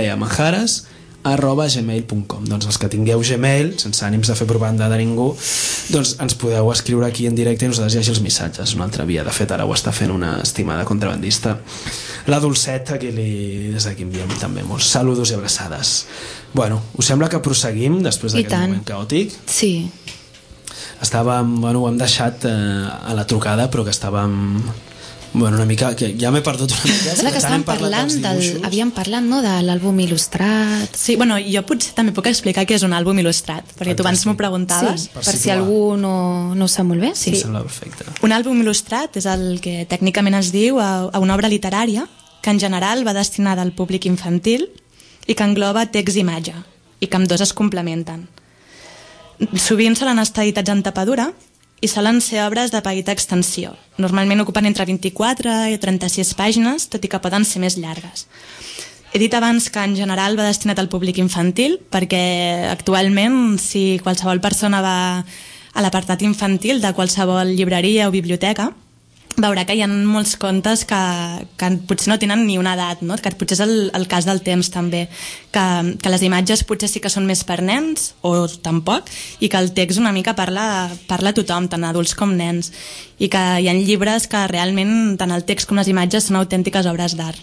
assembleamajares@gmail.com. Doncs els que tingueu Gmail, sense ànims de fer propaganda de ningú, doncs ens podeu escriure aquí en directe i nosaltres llegir els missatges. Una altra via, de fet ara ho està fent una estimada contrabandista, la Dolcet, a qui des d'aquí enviem també molts saludos i abraçades. Bueno, us sembla que proseguim després d'aquest moment caòtic? Sí. Estàvem, bueno, ho hem deixat a la trucada, però que estàvem bueno, una mica, que ja m'he perdut una mica. Sembla que estàvem havíem parlat, no?, de l'àlbum il·lustrat. Sí, bueno, jo potser també puc explicar què és un àlbum il·lustrat, perquè tu abans m'ho preguntaves. Sí, per si algú no ho sap molt bé. Sí, sembla perfecte. Un àlbum il·lustrat és el que tècnicament es diu a una obra literària que en general va destinada al públic infantil i que engloba text i imatge, i que ambdós es complementen. Sovint solen estar editats en tapadura i solen ser obres de petita extensió. Normalment ocupen entre 24 i 36 pàgines, tot i que poden ser més llargues. He dit abans que en general va destinat al públic infantil, perquè actualment si qualsevol persona va a l'apartat infantil de qualsevol llibreria o biblioteca, veurà que hi ha molts contes que potser no tenen ni una edat, no? Que potser és el cas del temps també, que les imatges potser sí que són més per nens o tampoc, i que el text una mica parla a tothom, tant adults com nens, i que hi ha llibres que realment tant el text com les imatges són autèntiques obres d'art.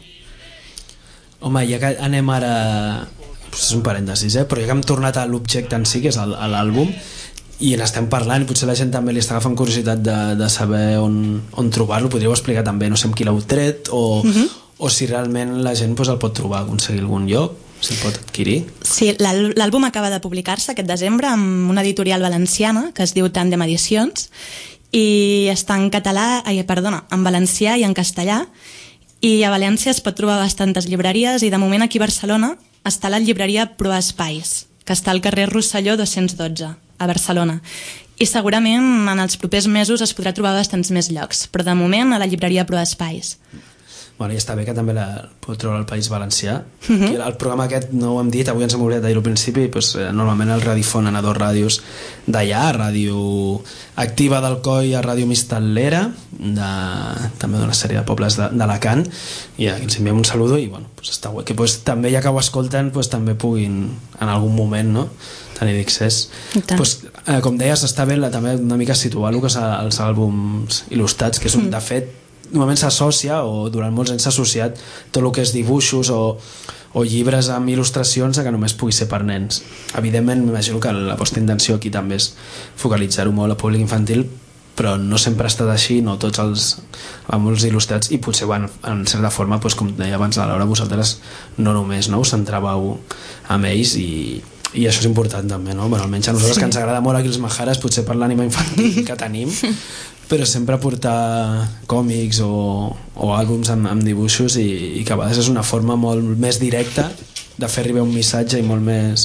Home, ja que anem ara, és un parèntesis, però ja que hem tornat a l'objecte en si, que és l'àlbum, i n'estem parlant, i potser la gent també li està agafant curiositat de saber on trobar-lo, podríeu explicar també, no sé amb qui l'heu tret o si realment la gent el pot trobar, aconseguir algun lloc. si pot adquirir. Sí, l'àlbum acaba de publicar-se aquest desembre amb una editorial valenciana que es diu Tàndem Edicions i està en en valencià i en castellà, i a València es pot trobar bastantes llibreries, i de moment aquí a Barcelona està la llibreria Proespais, que està al carrer Rosselló 212 a Barcelona, i segurament en els propers mesos es podrà trobar a bastants més llocs, però de moment a la llibreria Proespais. Bueno, i està bé que també la pot trobar al País Valencià. El programa aquest no ho hem dit, avui ens hem oblidat de dir al principi, doncs, normalment el radifonen a 2 ràdios d'allà, Ràdio Activa d'Alcoi, a Ràdio Mistal·lera, també d'una sèrie de pobles d'Alacant, i aquí ens enviem un saludo, i bueno, doncs està bé que també, ja que ho escolten, també puguin en algun moment, no?, tenir d'accés. Com deies, està bé també una mica situar el que és els àlbums il·lustrats, que és de fet normalment s'associa, o durant molts anys s'ha associat tot el que és dibuixos o llibres amb il·lustracions a que només pugui ser per nens. Evidentment, m'imagino que la vostra intenció aquí també és focalitzar-ho molt al públic infantil, però no sempre ha estat així, no tots els il·lustrats, i potser, bueno, en certa forma, com deia abans la Laura, vosaltres no només us centràveu amb ells, i això és important també, no? Bueno, almenys a nosaltres, que ens agrada molt aquí els Majares, potser per l'ànima infantil que tenim, però sempre portar còmics o àlbums amb dibuixos, i que a vegades és una forma molt més directa de fer arribar un missatge i molt més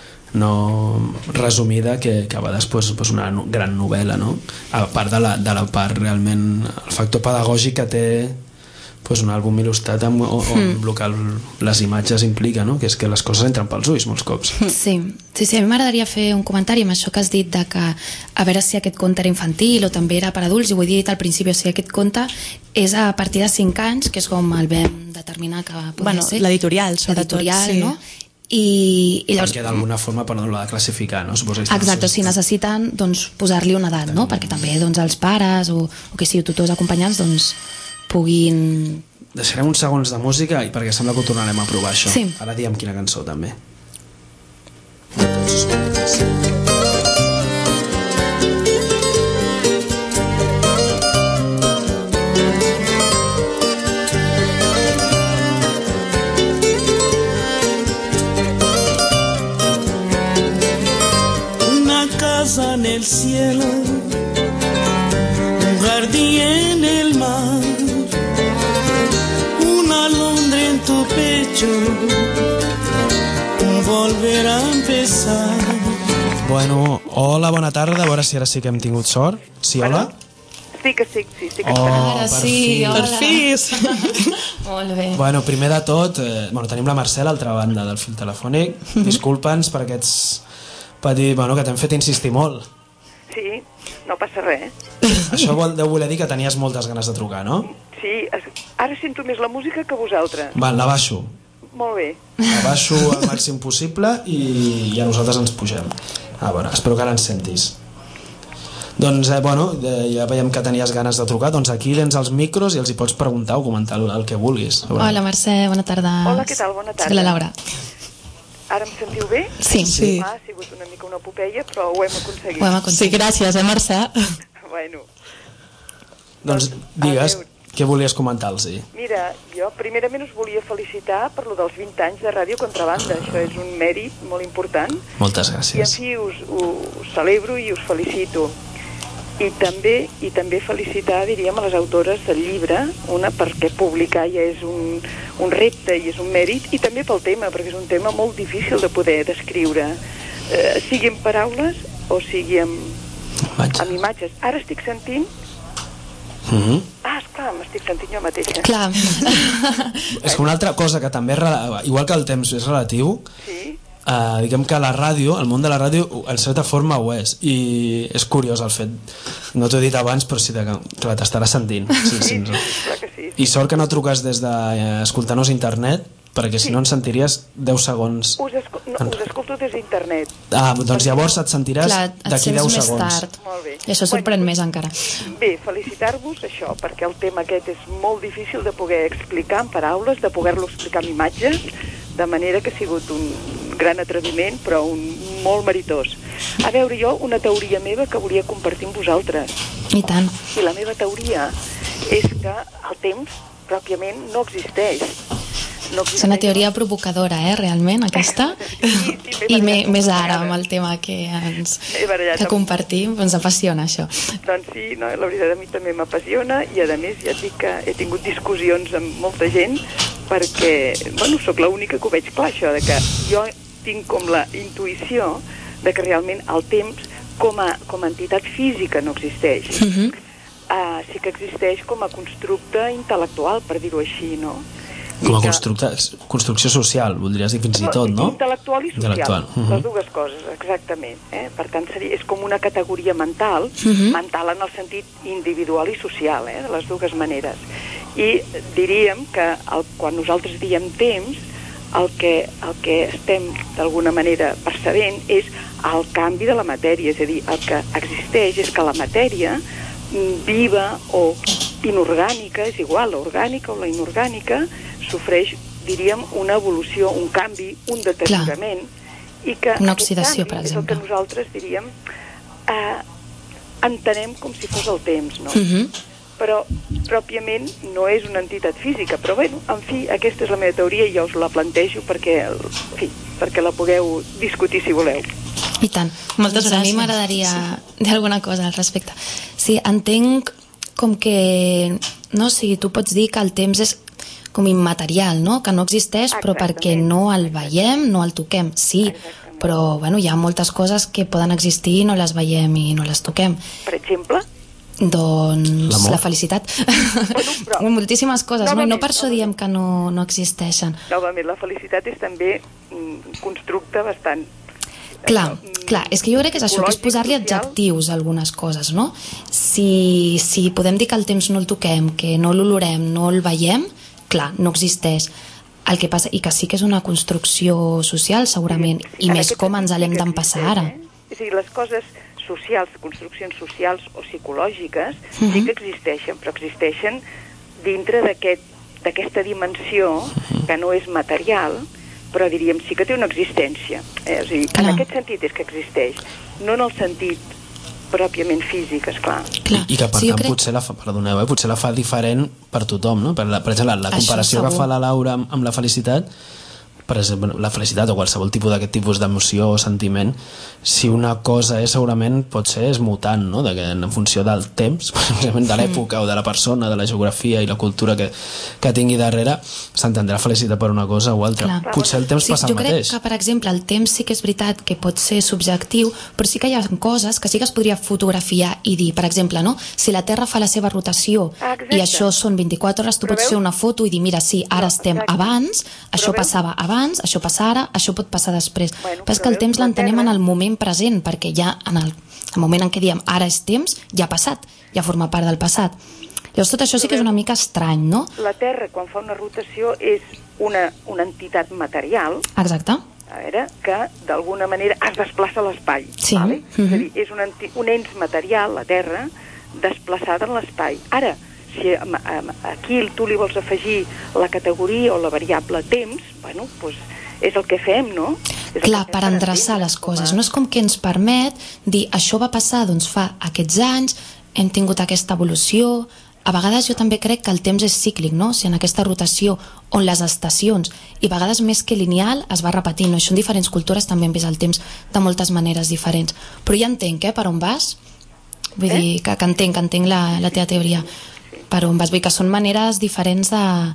resumida que a vegades una gran novel·la, no? A part de la part realment, el factor pedagògic que té un àlbum il·lustrat amb el que les imatges implica, no? Que és que les coses entren pels ulls molts cops. Sí, a mi m'agradaria fer un comentari amb això que has dit, de que a veure si aquest conte era infantil o també era per adults, i ho he dit al principi, o sigui, aquest conte és a partir de 5 anys, que és com el vam determinar que podia ser. L'editorial, sobretot. L'editorial, no? I llavors, perquè d'alguna forma per no l'ha de classificar, no? Exacte, si necessiten posar-li una edat, no? Perquè també els pares o que siguin tutors acompanyants puguin... Deixarem uns segons de música, i perquè sembla que ho tornarem a provar, això. Sí. Ara diem quina cançó també. Una casa en el cielo, un jardín en el mar, una alondra en tu pecho, volver a empezar. Bueno, hola, bona tarda, a veure si ara sí que hem tingut sort. Sí, hola? Sí que sí. Ara sí, hola. Per fi. Molt bé. Bueno, primer de tot, tenim la Mercè a l'altra banda del fil telefònic. Disculpa'ns per aquests petits... que t'hem fet insistir molt. Sí, no passa res. Això deu voler dir que tenies moltes ganes de trucar, no? Sí, ara sento més la música que vosaltres. Va, la baixo. Molt bé. La baixo al màxim possible i a nosaltres ens pugem. A veure, espero que ara ens sentis. Doncs, ja veiem que tenies ganes de trucar, doncs aquí tens els micros i els hi pots preguntar o comentar el que vulguis. Hola, Mercè, bona tarda. Hola, què tal? Bona tarda. Soc la Laura. Ara em sentiu bé? Sí. Ha sigut una mica una epopeia, però ho hem aconseguit. Sí, gràcies, Mercè. Bueno. Doncs digues, què volies comentar-los? Mira, jo primerament us volia felicitar per lo dels 20 anys de Ràdio Contrabanda. Això és un mèrit molt important. Moltes gràcies. I en fi, us celebro i us felicito. I també felicitar, diríem, a les autores del llibre, una perquè publicar ja és un repte i és un mèrit, i també pel tema, perquè és un tema molt difícil de poder descriure, sigui en paraules o sigui amb imatges. Ara estic sentint... esclar, m'estic sentint jo mateixa. Clar. És que una altra cosa que també, igual que el temps és relatiu, diguem que la ràdio, el món de la ràdio, en certa forma ho és, i és curiós el fet, no t'ho he dit abans, però sí que t'estaràs sentint. Sí, clar que sí. I sort que no truques des d'escoltar-nos a internet, perquè si no ens sentiries 10 segons. Us escolto des d'internet. Doncs llavors et sentiràs d'aquí 10 segons. Molt bé. I això sorprèn més encara. Bé, felicitar-vos això, perquè el tema aquest és molt difícil de poder explicar en paraules, de poder-lo explicar amb imatges, de manera que ha sigut un gran atreviment, però un molt meritós. A veure, jo una teoria meva que volia compartir amb vosaltres. I tant. I la meva teoria és que el temps pròpiament no existeix. És una teoria provocadora, realment, aquesta. I més ara, amb el tema que compartim, ens apassiona això. Doncs sí, no, la veritat a mi també m'apassiona i a més ja et dic que he tingut discussions amb molta gent perquè, bueno, sóc l'única que ho veig clar, això, de que jo tinc com la intuïció de que realment el temps com a entitat física no existeix. Sí que existeix com a constructe intel·lectual, per dir-ho així, no? Com a construcció social, voldries dir fins i tot, no? Intel·lectual i social, les dues coses, exactament. Per tant, és com una categoria mental, mental en el sentit individual i social, de les dues maneres. I diríem que quan nosaltres diem temps, el que estem d'alguna manera percebent és el canvi de la matèria, és a dir, el que existeix és que la matèria viva o inorgànica, és igual, l'orgànica o la inorgànica, sofreix, diríem, una evolució, un canvi, un deteriorament, i que una oxidació, per exemple. És el que nosaltres, diríem, entenem com si fos el temps, no? Però pròpiament no és una entitat física, però bueno, en fi, aquesta és la meva teoria i jo us la plantejo perquè la pugueu discutir si voleu. I tant. Moltes gràcies. A mi m'agradaria dir alguna cosa al respecte. Sí, entenc com que, no, o sigui, tu pots dir que el temps és com immaterial, no? Que no existeix, però perquè no el veiem, no el toquem. Sí, però bueno, hi ha moltes coses que poden existir i no les veiem i no les toquem. Per exemple? Doncs la felicitat. Moltíssimes coses, no? I no per això diem que no existeixen. Novament, la felicitat és també un constructe bastant... Clar, és que jo crec que és això, que és posar-li adjectius a algunes coses, no? Si podem dir que el temps no el toquem, que no l'olorem, no el veiem, clar, no existeix. El que passa, i que sí que és una construcció social, segurament, i més com ens l'hem d'empassar ara. És a dir, les coses socials, construccions socials o psicològiques, sí que existeixen, però existeixen dintre d'aquesta dimensió que no és material, però diríem sí que té una existència. És a dir, en aquest sentit és que existeix, no en el sentit pròpiament físic, esclar. I que per tant potser la fa diferent per tothom, no? Per exemple, la comparació que fa la Laura amb la felicitat, per exemple, la felicitat o qualsevol tipus d'aquest tipus d'emoció o sentiment, si una cosa segurament potser és mutant, no? En funció del temps, de l'època o de la persona, de la geografia i la cultura que tingui darrere, s'entendrà felicitat per una cosa o altra. Potser el temps passa el mateix. Jo crec que, per exemple, el temps sí que és veritat que pot ser subjectiu, però sí que hi ha coses que sí que es podria fotografiar i dir, per exemple, no? Si la Terra fa la seva rotació i això són 24 hores, tu pots fer una foto i dir, mira, sí, ara estem abans, això passava abans, això passa ara, això pot passar després. Però és que el temps l'entenem en el moment present, perquè ja en el moment en què diem ara és temps, ja ha passat, ja forma part del passat. Llavors tot això sí que és una mica estrany, no? La Terra, quan fa una rotació, és una entitat material. Exacte. A veure, que d'alguna manera es desplaça a l'espai. Sí. Vale? És a dir, és un ens material, la Terra, desplaçada en l'espai. Ara, si aquí tu li vols afegir la categoria o la variable temps, bueno, doncs és el que fem, no? Clar, per endreçar les coses. No és com que ens permet dir, això va passar doncs fa aquests anys, hem tingut aquesta evolució. A vegades jo també crec que el temps és cíclic, no? O sigui, en aquesta rotació on les estacions, i a vegades més que lineal, es va repetint, no? Això en diferents cultures també hem vist el temps de moltes maneres diferents. Però ja entenc, per on vas? Vull dir, que entenc la teva teoria. Per on vas? Vull dir que són maneres diferents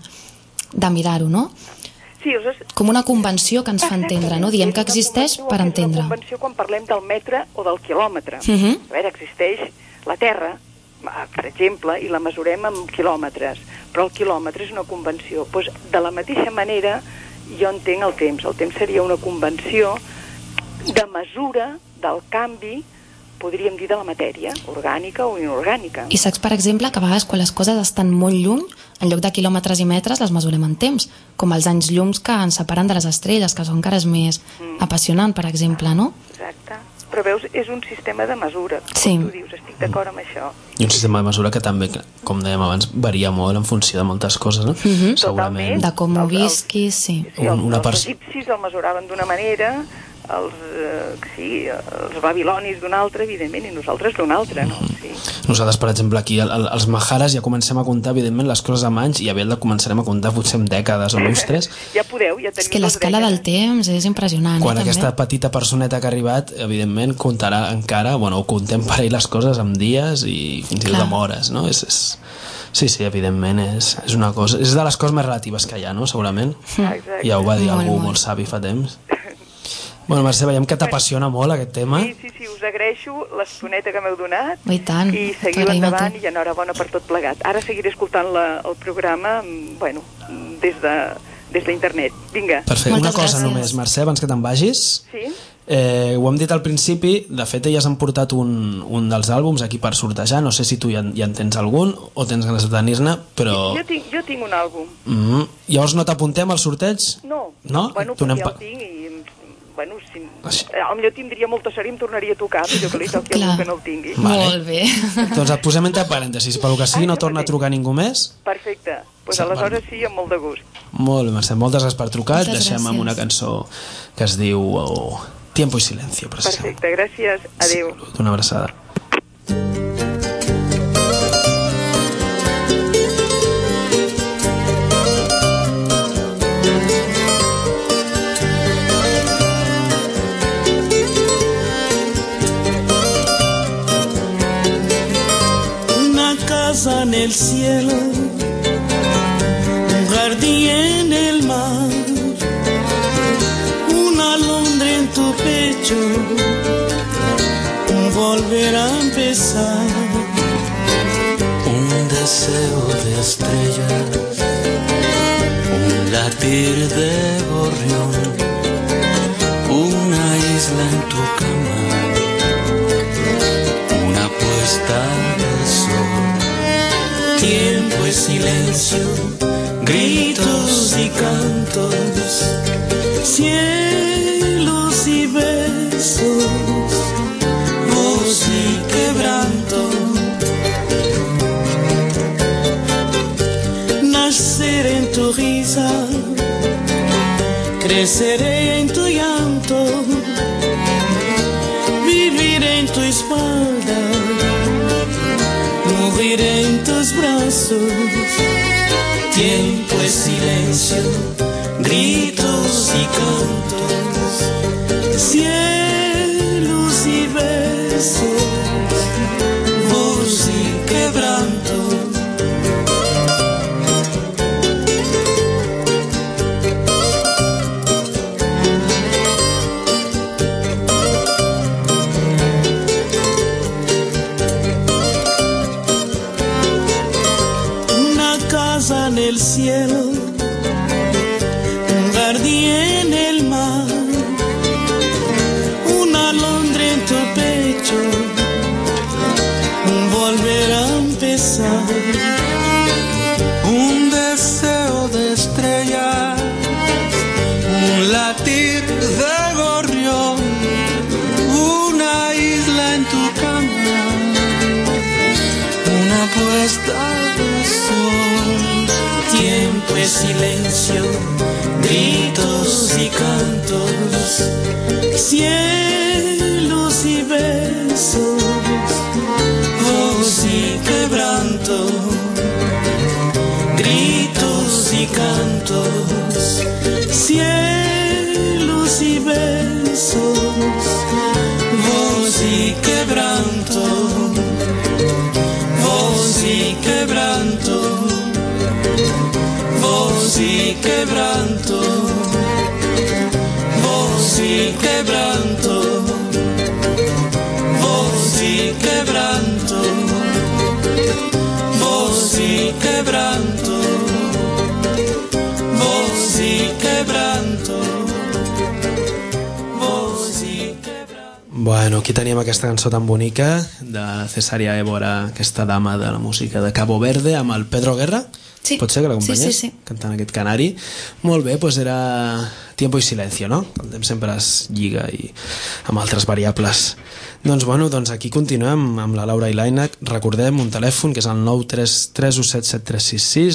de mirar-ho, no? Sí, com una convenció que ens fa entendre, no? Diem que existeix per entendre. És una convenció quan parlem del metre o del quilòmetre. A veure, existeix la Terra, per exemple, i la mesurem en quilòmetres, però el quilòmetre és una convenció. Doncs de la mateixa manera jo entenc el temps. El temps seria una convenció de mesura del canvi, podríem dir, de la matèria, orgànica o inorgànica. I saps, per exemple, que a vegades quan les coses estan molt lluny, en lloc de quilòmetres i metres, les mesurem en temps, com els anys llums que ens separen de les estrelles, que són encara més apassionant, per exemple, no? Exacte. Però veus, és un sistema de mesura, com tu dius, estic d'acord amb això. I un sistema de mesura que també, com dèiem abans, varia molt en funció de moltes coses, no? Segurament. De com ho visquis, sí. Els egipcis el mesuraven d'una manera, els babilonis d'un altre, evidentment, i nosaltres d'un altre, no? Sí. Nosaltres, per exemple, aquí els maharas ja comencem a comptar, evidentment, les coses amb anys, i aviat la començarem a comptar potser amb dècades o lustres. Ja podeu, ja teniu... És que l'escala del temps és impressionant. Quan aquesta petita personeta que ha arribat, evidentment, comptarà encara, o contem per ell les coses amb dies i fins i tot amb hores, no? Sí, evidentment, és una cosa... És de les coses més relatives que hi ha, no?, segurament. Exacte. Ja ho va dir algú molt savi fa temps. Bueno, Mercè, veiem que t'apassiona molt aquest tema. Sí, us agraeixo l'estoneta que m'heu donat. I tant. I seguiu endavant i enhorabona per tot plegat. Ara seguiré escoltant el programa, des d'internet. Vinga. Perfecte. Una cosa només, Mercè, abans que te'n vagis. Sí? Ho hem dit al principi, de fet elles han portat un dels àlbums aquí per sortejar, no sé si tu ja en tens algun o tens ganes de tenir-ne, però... Jo tinc un àlbum. Llavors no t'apuntem al sorteig? No. No? Bueno, perquè ja el tinc i... potser tindria molta sort i em tornaria a tocar, però jo que li toqui algú que no el tingui. Molt bé. Doncs et posem entre parèntesis, pel que sigui no torna a trucar ningú més. Perfecte, doncs aleshores sí, amb molt de gust. Molt bé, Mercè, moltes gràcies per trucar. Et deixem amb una cançó que es diu Tiempo y Silencio, precisament. Perfecte, gràcies, adeu. Salut, una abraçada. En el cielo, un jardín en el mar, una alondra en tu pecho, un volver a empezar, un deseo de estrellas, un latir de gorrión, una isla en tu cama, una puesta de sol. Tiempo y silencio, gritos y cantos, cielos y besos, voz y quebranto. Naceré en tu risa, creceré en tu llanto, viviré en tu espalda, moriré en tus brazos. Tiempo es silencio, gritos y cantos, cielos y besos, voz y quebranto. En el cielo, un jardín en el mar, una alondra en tu pecho, un volver a empezar, un deseo de estrellas, un latir de gorrión, una isla en tu cama, una puesta de sol. Tiempo es silencio, gritos y cantos, cielos y besos, voz y quebranto, gritos y cantos, cielos y besos, voz y quebranto, voz y quebranto, voz y quebranto, voz y quebranto, voz y quebranto, voz y quebranto, voz y quebranto, voz y quebranto. Bueno, aquí teníem aquesta cançó tan bonica de Cesaria Évora, aquesta dama de la música de Cabo Verde, amb el Pedro Guerra. Sí. Pot ser que l'acompanyés? Sí. Cantant aquest canari. Molt bé, doncs era Tiempo y Silencio, no? El temps sempre es lliga i amb altres variables Doncs aquí continuem amb la Laura i l'Aina. Recordem un telèfon que és el 933177366,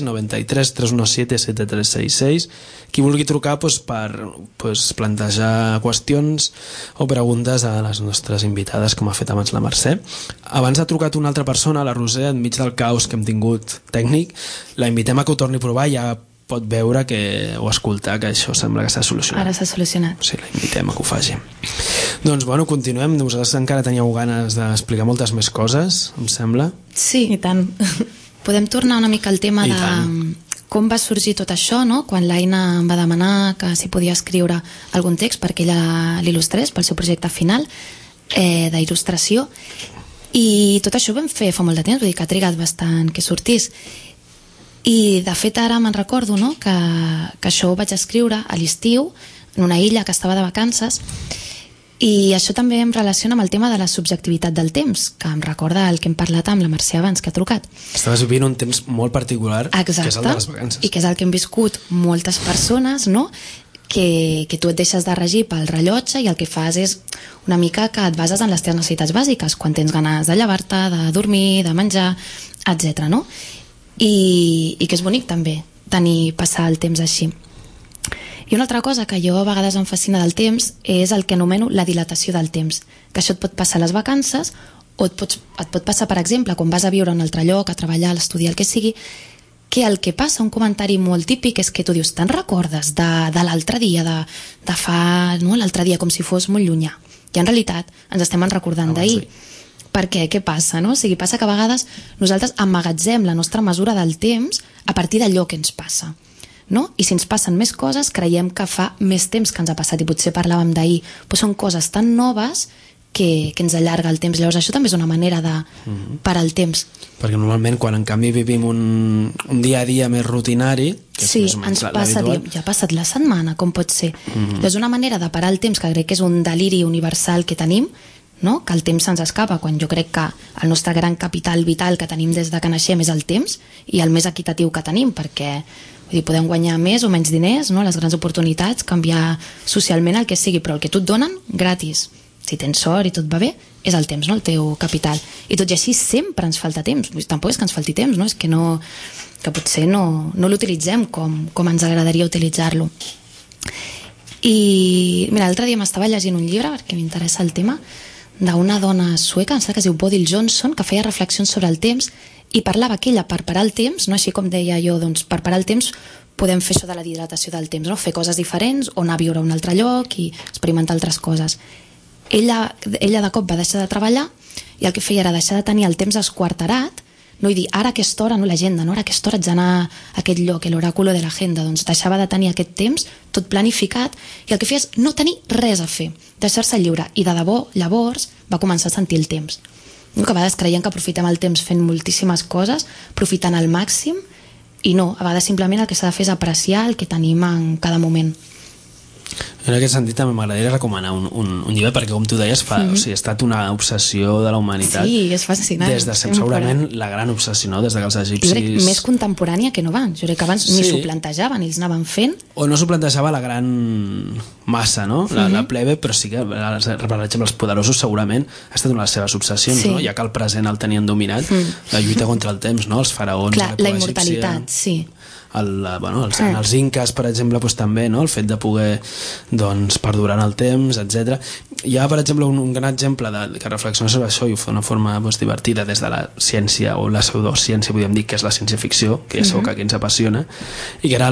9331177366. Qui vulgui trucar per plantejar qüestions o preguntes a les nostres invitades, com ha fet abans la Mercè. Abans ha trucat una altra persona, la Roser, enmig del caos que hem tingut tècnic. La invitem a que ho torni a provar i ja pot veure o escoltar que això sembla que s'ha solucionat. Ara s'ha solucionat. Sí, la invitem a que ho faci. Doncs continuem. Vosaltres encara teníeu ganes d'explicar moltes més coses, em sembla. Sí, i tant. Podem tornar una mica al tema de com va sorgir tot això, no? Quan l'Aina em va demanar que si podia escriure algun text perquè ella l'il·lustrés pel seu projecte final d'il·lustració, i tot això ho vam fer fa molt de temps, vull dir que ha trigat bastant que sortís. I de fet ara me'n recordo, no?, que això ho vaig escriure a l'estiu en una illa que estava de vacances, i això també em relaciona amb el tema de la subjectivitat del temps, que em recorda el que hem parlat amb la Mercè abans que ha trucat. Estaves vivint un temps molt particular. Exacte, que és el de les vacances. I que és el que hem viscut moltes persones, no?, que tu et deixes de regir pel rellotge i el que fas és una mica que et bases en les teves necessitats bàsiques, quan tens ganes de llevar-te, de dormir, de menjar, etc. no? I que és bonic també passar el temps així. I una altra cosa que jo a vegades em fascina del temps és el que anomeno la dilatació del temps, que això et pot passar a les vacances o et pot passar, per exemple, quan vas a viure a un altre lloc, a treballar, a estudiar, el que sigui, que el que passa, un comentari molt típic, és que tu dius, te'n recordes de l'altre dia, de fa, no?, l'altre dia, com si fos molt llunyà, i en realitat ens estem recordant d'ahir. Per què? Què passa? No? O sigui, passa que a vegades nosaltres emmagatzem la nostra mesura del temps a partir d'allò que ens passa. No? I si ens passen més coses, creiem que fa més temps que ens ha passat, i potser parlàvem d'ahir, però són coses tan noves que ens allarga el temps. Llavors això també és una manera de parar el temps. Perquè normalment quan en canvi vivim un dia a dia més rutinari, que sí, és ens passa, ja ha passat la setmana, com pot ser. És una manera de parar el temps que crec que és un deliri universal que tenim, no? Que el temps se'ns escapa, quan jo crec que el nostre gran capital vital que tenim des de que naixem és el temps, i el més equitatiu que tenim, perquè podem guanyar més o menys diners, no? Les grans oportunitats, canviar socialment el que sigui, però el que tu et donen gratis, si tens sort i tot va bé, és el temps, no? El teu capital. I tot i així sempre ens falta temps. Tampoc és que ens falti temps, no? És que potser no l'utilitzem com ens agradaria utilitzar-lo. I mira, l'altre dia m'estava llegint un llibre, perquè m'interessa el tema, d'una dona sueca, em sembla que es diu Bodil Johnson, que feia reflexions sobre el temps, i parlava que ella, per parar el temps, no? Així com deia jo, doncs per parar el temps podem fer això de la dilatació del temps, no? Fer coses diferents o anar a viure a un altre lloc i experimentar altres coses. Ella de cop va deixar de treballar i el que feia era deixar de tenir el temps esquarterat, no? I dir, ara a aquesta hora, no, l'agenda, no? Ara a aquesta hora haig d'anar a aquest lloc, l'oràculo de l'agenda, doncs deixava de tenir aquest temps tot planificat, i el que feia és no tenir res a fer, deixar-se lliure, i de debò llavors va començar a sentir el temps. Que a vegades creiem que aprofitem el temps fent moltíssimes coses, aprofitant al màxim, i no, a vegades simplement el que s'ha de fer és apreciar el que tenim en cada moment. En aquest sentit també m'agradaria recomanar un llibre, perquè com tu deies o sigui, ha estat una obsessió de la humanitat. Sí, és fascinant. Des de segurament la gran obsessió, no? Des de que els egipcis... Jo crec més contemporània que no abans. Jo crec que abans ni s'ho plantejaven, ells anaven fent. O no s'ho plantejava la gran massa, no? La plebe, però sí que, per exemple, els poderosos segurament ha estat una de les seves obsessions, no? Ja que el present el tenien dominat, la lluita contra el temps, no? Els faraons, la immortalitat, sí. Els inques, per exemple, doncs, també, no? El fet de poder perdurar en el temps, etc. Hi ha, per exemple, un gran exemple que reflexiona sobre això i ho fa d'una forma divertida des de la ciència o la pseudociència, podríem dir que és la ciència-ficció, que ja sabeu que aquí ens apassiona, i que era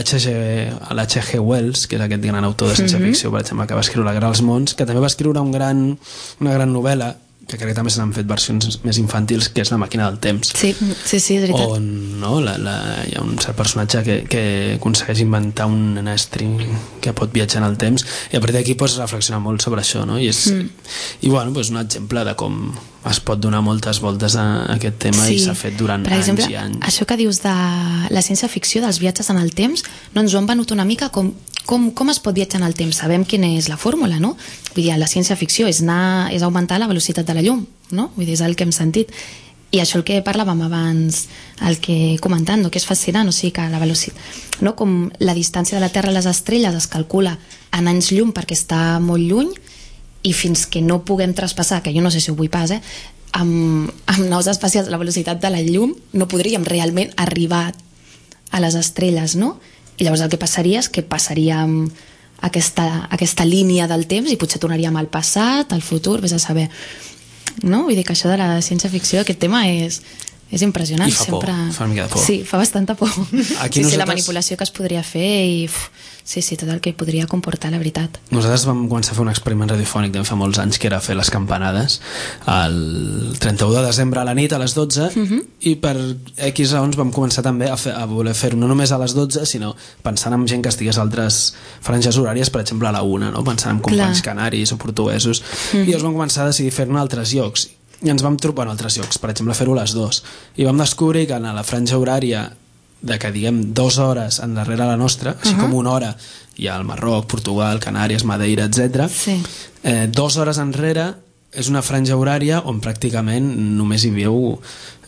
l'H.G. Wells, que és aquest gran autor de ciència-ficció, per exemple, que va escriure La Guerra dels Mons, que també va escriure una gran novel·la que crec que també se n'han fet versions més infantils, que és La màquina del temps. Sí, és veritat. On hi ha un cert personatge que aconsegueix inventar un estri que pot viatjar en el temps, i a partir d'aquí pots reflexionar molt sobre això, no? I bueno, és un exemple de com es pot donar moltes voltes a aquest tema i s'ha fet durant anys i anys. Això que dius de la ciència-ficció, dels viatges en el temps, no ens ho han venut una mica com es pot viatjar en el temps. Sabem quina és la fórmula, no? Vull dir, la ciència-ficció és augmentar la velocitat de la llum, no? Vull dir, és el que hem sentit. I això el que parlàvem abans, el que comentant, que és fascinant, o sigui que la velocitat, no? Com la distància de la Terra a les estrelles es calcula en anys llum perquè està molt lluny, i fins que no puguem traspassar, que jo no sé si ho vull pas, amb naus espacials a la velocitat de la llum no podríem realment arribar a les estrelles, no? I llavors el que passaria és que passaríem aquesta línia del temps i potser tornaríem al passat, al futur, vés a saber, no? Vull dir que això de la ciència-ficció, aquest tema és impressionant. I fa por, fa una mica de por. Sí, fa bastanta por. Aquí sí, la manipulació que es podria fer i sí, tot el que podria comportar, la veritat. Nosaltres vam començar a fer un experiment radiofònic de fa molts anys, que era fer les campanades el 31 de desembre a la nit a les 12 i per X raons vam començar també a voler fer-ho no només a les 12, sinó pensant en gent que estigués a altres franges horàries, per exemple a la 1, no? Pensant en companys canaris o portuguesos, i llavors vam començar a decidir fer-ne a altres llocs i ens vam trobar en altres llocs, per exemple fer-ho a les 2, i vam descobrir que a la franja horària de que diguem 2 hores endarrere la nostra, així com una hora hi ha el Marroc, Portugal, Canàries, Madeira, etc. 2 hores enrere és una franja horària on pràcticament només hi viu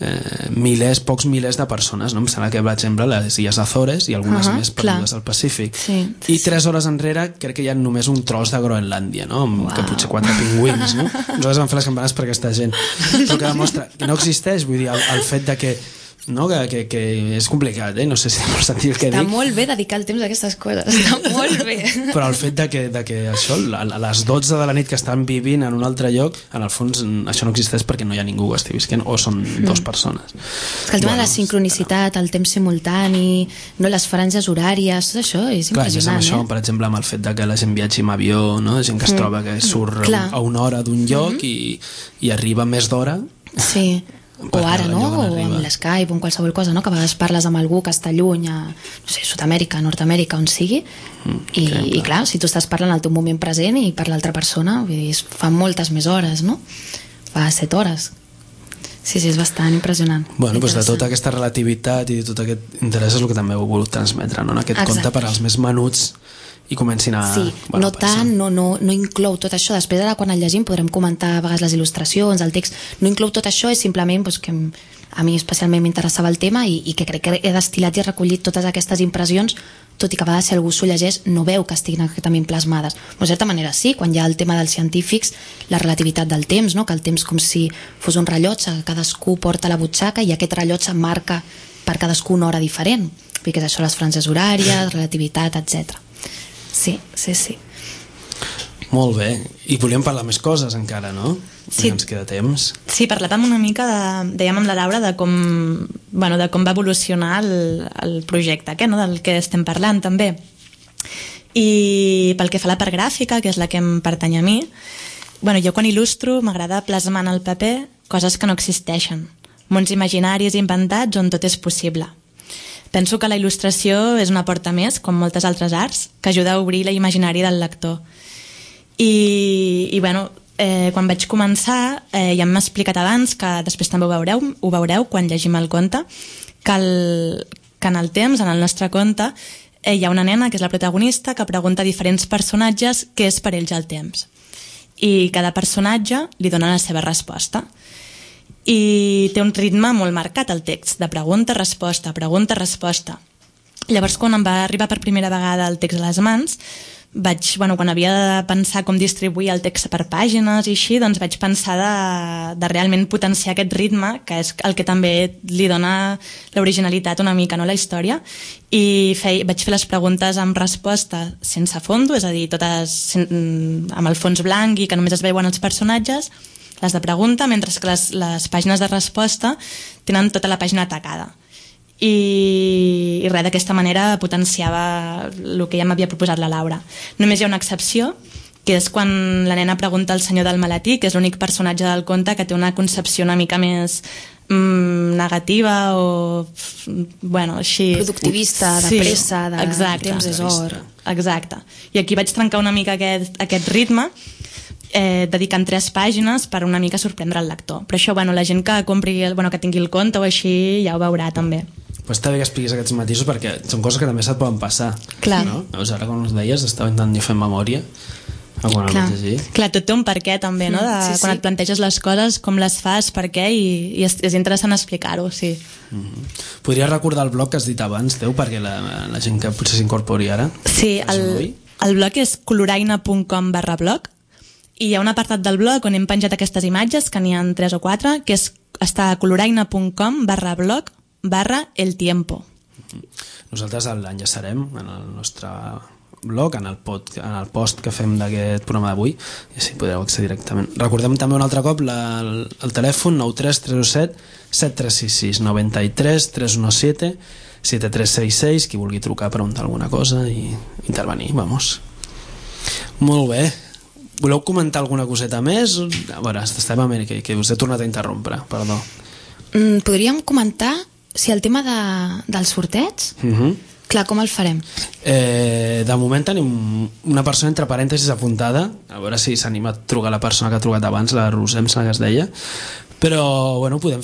pocs milers de persones, no? Em sembla que per exemple les illes Azores i algunes més perdudes al Pacífic, i 3 hores enrere crec que hi ha només un tros de Groenlàndia, no? Que potser 4 pingüins, no? Nosaltres vam fer les campanes per aquesta gent, però que demostra que no existeix, vull dir, el fet de que no? Que és complicat, no sé si és molt sentit el que dic. Està molt bé dedicar el temps a aquestes coses, està molt bé. Però el fet de que això, a les 12 de la nit que estan vivint en un altre lloc, en el fons això no existeix perquè no hi ha ningú que estigui visquent, o són 2 persones. És que el tema de la sincronicitat, el temps simultani, no, les franges horàries, tot això és impressionant. Clar, és amb això, per exemple, amb el fet de que la gent viatgi amb avió, no? Gent que es troba que surt a una hora d'un lloc i arriba més d'hora. Sí. O ara, no? O amb l'Skype o amb qualsevol cosa, no? Que a vegades parles amb algú que està lluny a, no sé, Sud-amèrica, Nord-amèrica, on sigui, i clar, si tu estàs parlant al teu moment present i per l'altra persona, vull dir, fa moltes més hores, no? Fa 7 hores. Sí, és bastant impressionant. Bueno, doncs de tota aquesta relativitat i de tot aquest interès és el que també heu volgut transmetre, no? En aquest conte per als més menuts i comencin a... Sí, no tant, no inclou tot això. Després, ara, quan el llegim, podrem comentar a vegades les il·lustracions, el text. No inclou tot això, és simplement que a mi especialment m'interessava el tema i que crec que he destil·lat i he recollit totes aquestes impressions, tot i que a vegades si algú s'ho llegeix no veu que estiguin exactament plasmades. Però de certa manera sí, quan hi ha el tema dels científics, la relativitat del temps, no? Que el temps com si fos un rellotge, que cadascú porta a la butxaca i aquest rellotge marca per cadascú una hora diferent. Vull dir que és això, les franges horàries, relativitat, etc. Sí. Molt bé, i volíem parlar més coses encara, no? Sí. Ens queda temps. Sí, parlàvem una mica, dèiem amb la Laura, de com va evolucionar el projecte, no? Del que estem parlant també. I pel que fa a la part gràfica, que és la que em pertany a mi, jo quan il·lustro m'agrada plasmar en el paper coses que no existeixen, mons imaginaris inventats on tot és possible. Penso que la il·lustració és una porta més, com moltes altres arts, que ajuda a obrir l'imaginari del lector. I quan vaig començar, ja m'he explicat abans, que després també ho veureu quan llegim el conte, que en el temps, en el nostre conte, hi ha una nena, que és la protagonista, que pregunta a diferents personatges què és per ells el temps. I cada personatge li dona la seva resposta. I té un ritme molt marcat el text, de pregunta-resposta, pregunta-resposta. Llavors, quan em va arribar per primera vegada el text a les mans, quan havia de pensar com distribuir el text per pàgines i així, doncs vaig pensar de realment potenciar aquest ritme, que és el que també li dona l'originalitat una mica, no, a la història, i vaig fer les preguntes amb resposta sense fondo, és a dir, totes amb el fons blanc i que només es veuen els personatges, les de pregunta, mentre que les pàgines de resposta tenen tota la pàgina tacada. I res, d'aquesta manera potenciava el que ja m'havia proposat la Laura. Només hi ha una excepció, que és quan la nena pregunta al senyor del maletí, que és l'únic personatge del conte que té una concepció una mica més negativa o així... productivista, de pressa, de temps és or. Exacte. I aquí vaig trencar una mica aquest ritme, dedicant 3 pàgines per una mica sorprendre el lector. Però això, la gent que compri, que tingui el conte o així ja ho veurà també. Però està bé que expliquis aquests matisos perquè són coses que també se't poden passar. Clar. No? Llavors ara, com us deies, estava intentant fer memòria. Clar, tot té un per què també, no? Quan et planteges les coses, com les fas, per què, i és interessant explicar-ho, sí. Podries recordar el blog que has dit abans, teu, perquè la gent que potser s'incorpori ara? Sí, el blog és coloraina.com/blog i hi ha un apartat del blog on hem penjat aquestes imatges, que n'hi ha 3 o 4, que està a coloraina.com/blog/eltiempo. Nosaltres l'enllaçarem en el nostre blog, en el post que fem d'aquest programa d'avui, i així podreu accedir directament. Recordem també un altre cop el telèfon 93 317 7366, 93 317 7366, qui vulgui trucar, preguntar alguna cosa i intervenir, vamos. Molt bé. Voleu comentar alguna coseta més? A veure, estem a Amèrica, que us he tornat a interrompre, perdó. Podríem comentar si el tema del sorteig, clar, com el farem? De moment tenim una persona entre parèntesis apuntada, a veure si s'anima a trucar la persona que ha trucat abans, la Roser, que es deia, però bueno, podem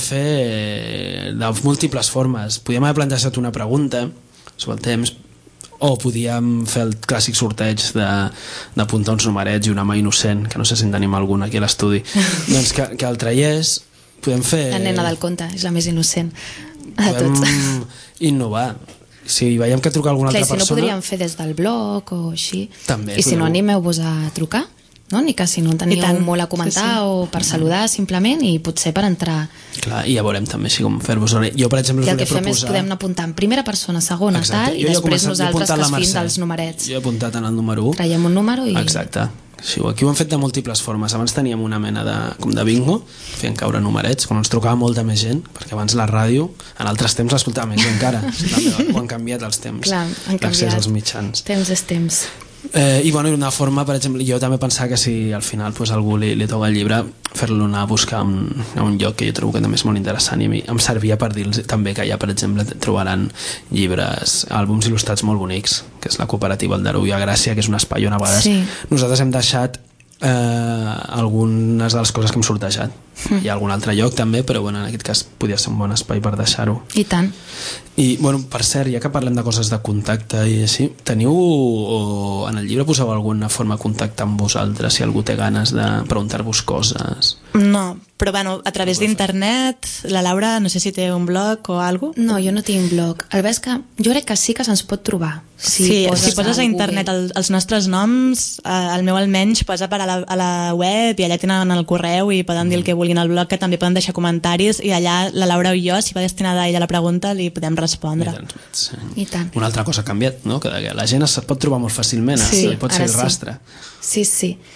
fer de múltiples formes. Podíem haver plantejat una pregunta sobre el temps, o podíem fer el clàssic sorteig d'apuntar uns numerets i una mà innocent, que no sé si en tenim algun aquí a l'estudi, doncs que el traiés. Podem fer... La nena del conte, és la més innocent de tots. Podem innovar. Si veiem que truca alguna altra persona... Si no podríem fer des del blog o així. També, i si no, animeu-vos a trucar, no? Ni que si no en teniu molt a comentar o per saludar simplement, i potser per entrar. Clar, i ja veurem també així com fer-vos. Jo, per exemple, i el que fem és podem apuntar en primera persona, segona, tal, i després nosaltres que es fim dels numerets. Jo he apuntat en el número 1. Traiem un número i... Exacte. Sí, aquí ho hem fet de múltiples formes. Abans teníem una mena de bingo, feien caure numerets, quan ens trucava molta més gent, perquè abans la ràdio, en altres temps l'escoltava més gent encara. També ho han canviat els temps. Clar, han canviat. Als mitjans. Temps és temps. I bueno, una forma, per exemple, jo també pensava que si al final pues, algú li toca el llibre, fer-lo anar a buscar a un lloc que jo trobo que també és molt interessant, i a mi em servia per dir-los també que allà, per exemple, trobaran llibres, àlbums il·lustrats molt bonics, que és la cooperativa Aldarullo a Gràcia, que és un espai on a vegades nosaltres hem deixat algunes de les coses que hem sortejat. Hi ha algun altre lloc també, però bueno, en aquest cas podia ser un bon espai per deixar-ho. I tant. I bueno, per cert, ja que parlem de coses de contacte i així, teniu, o en el llibre poseu alguna forma de contactar amb vosaltres, si algú té ganes de preguntar-vos coses? No, però bueno, a través d'internet, la Laura no sé si té un blog o alguna cosa. No, jo no tinc blog. El que és que jo crec que sí que se'ns pot trobar. Si poses a internet els nostres noms, el meu almenys posa per a la web, i allà tenen el correu i poden dir el que vulguin al blog, que també poden deixar comentaris, i allà la Laura o jo, si va destinada a ella la pregunta, li podem respondre. I tant. Una altra cosa ha canviat, no? Que la gent es pot trobar molt fàcilment, li pot ser el rastre. Sí.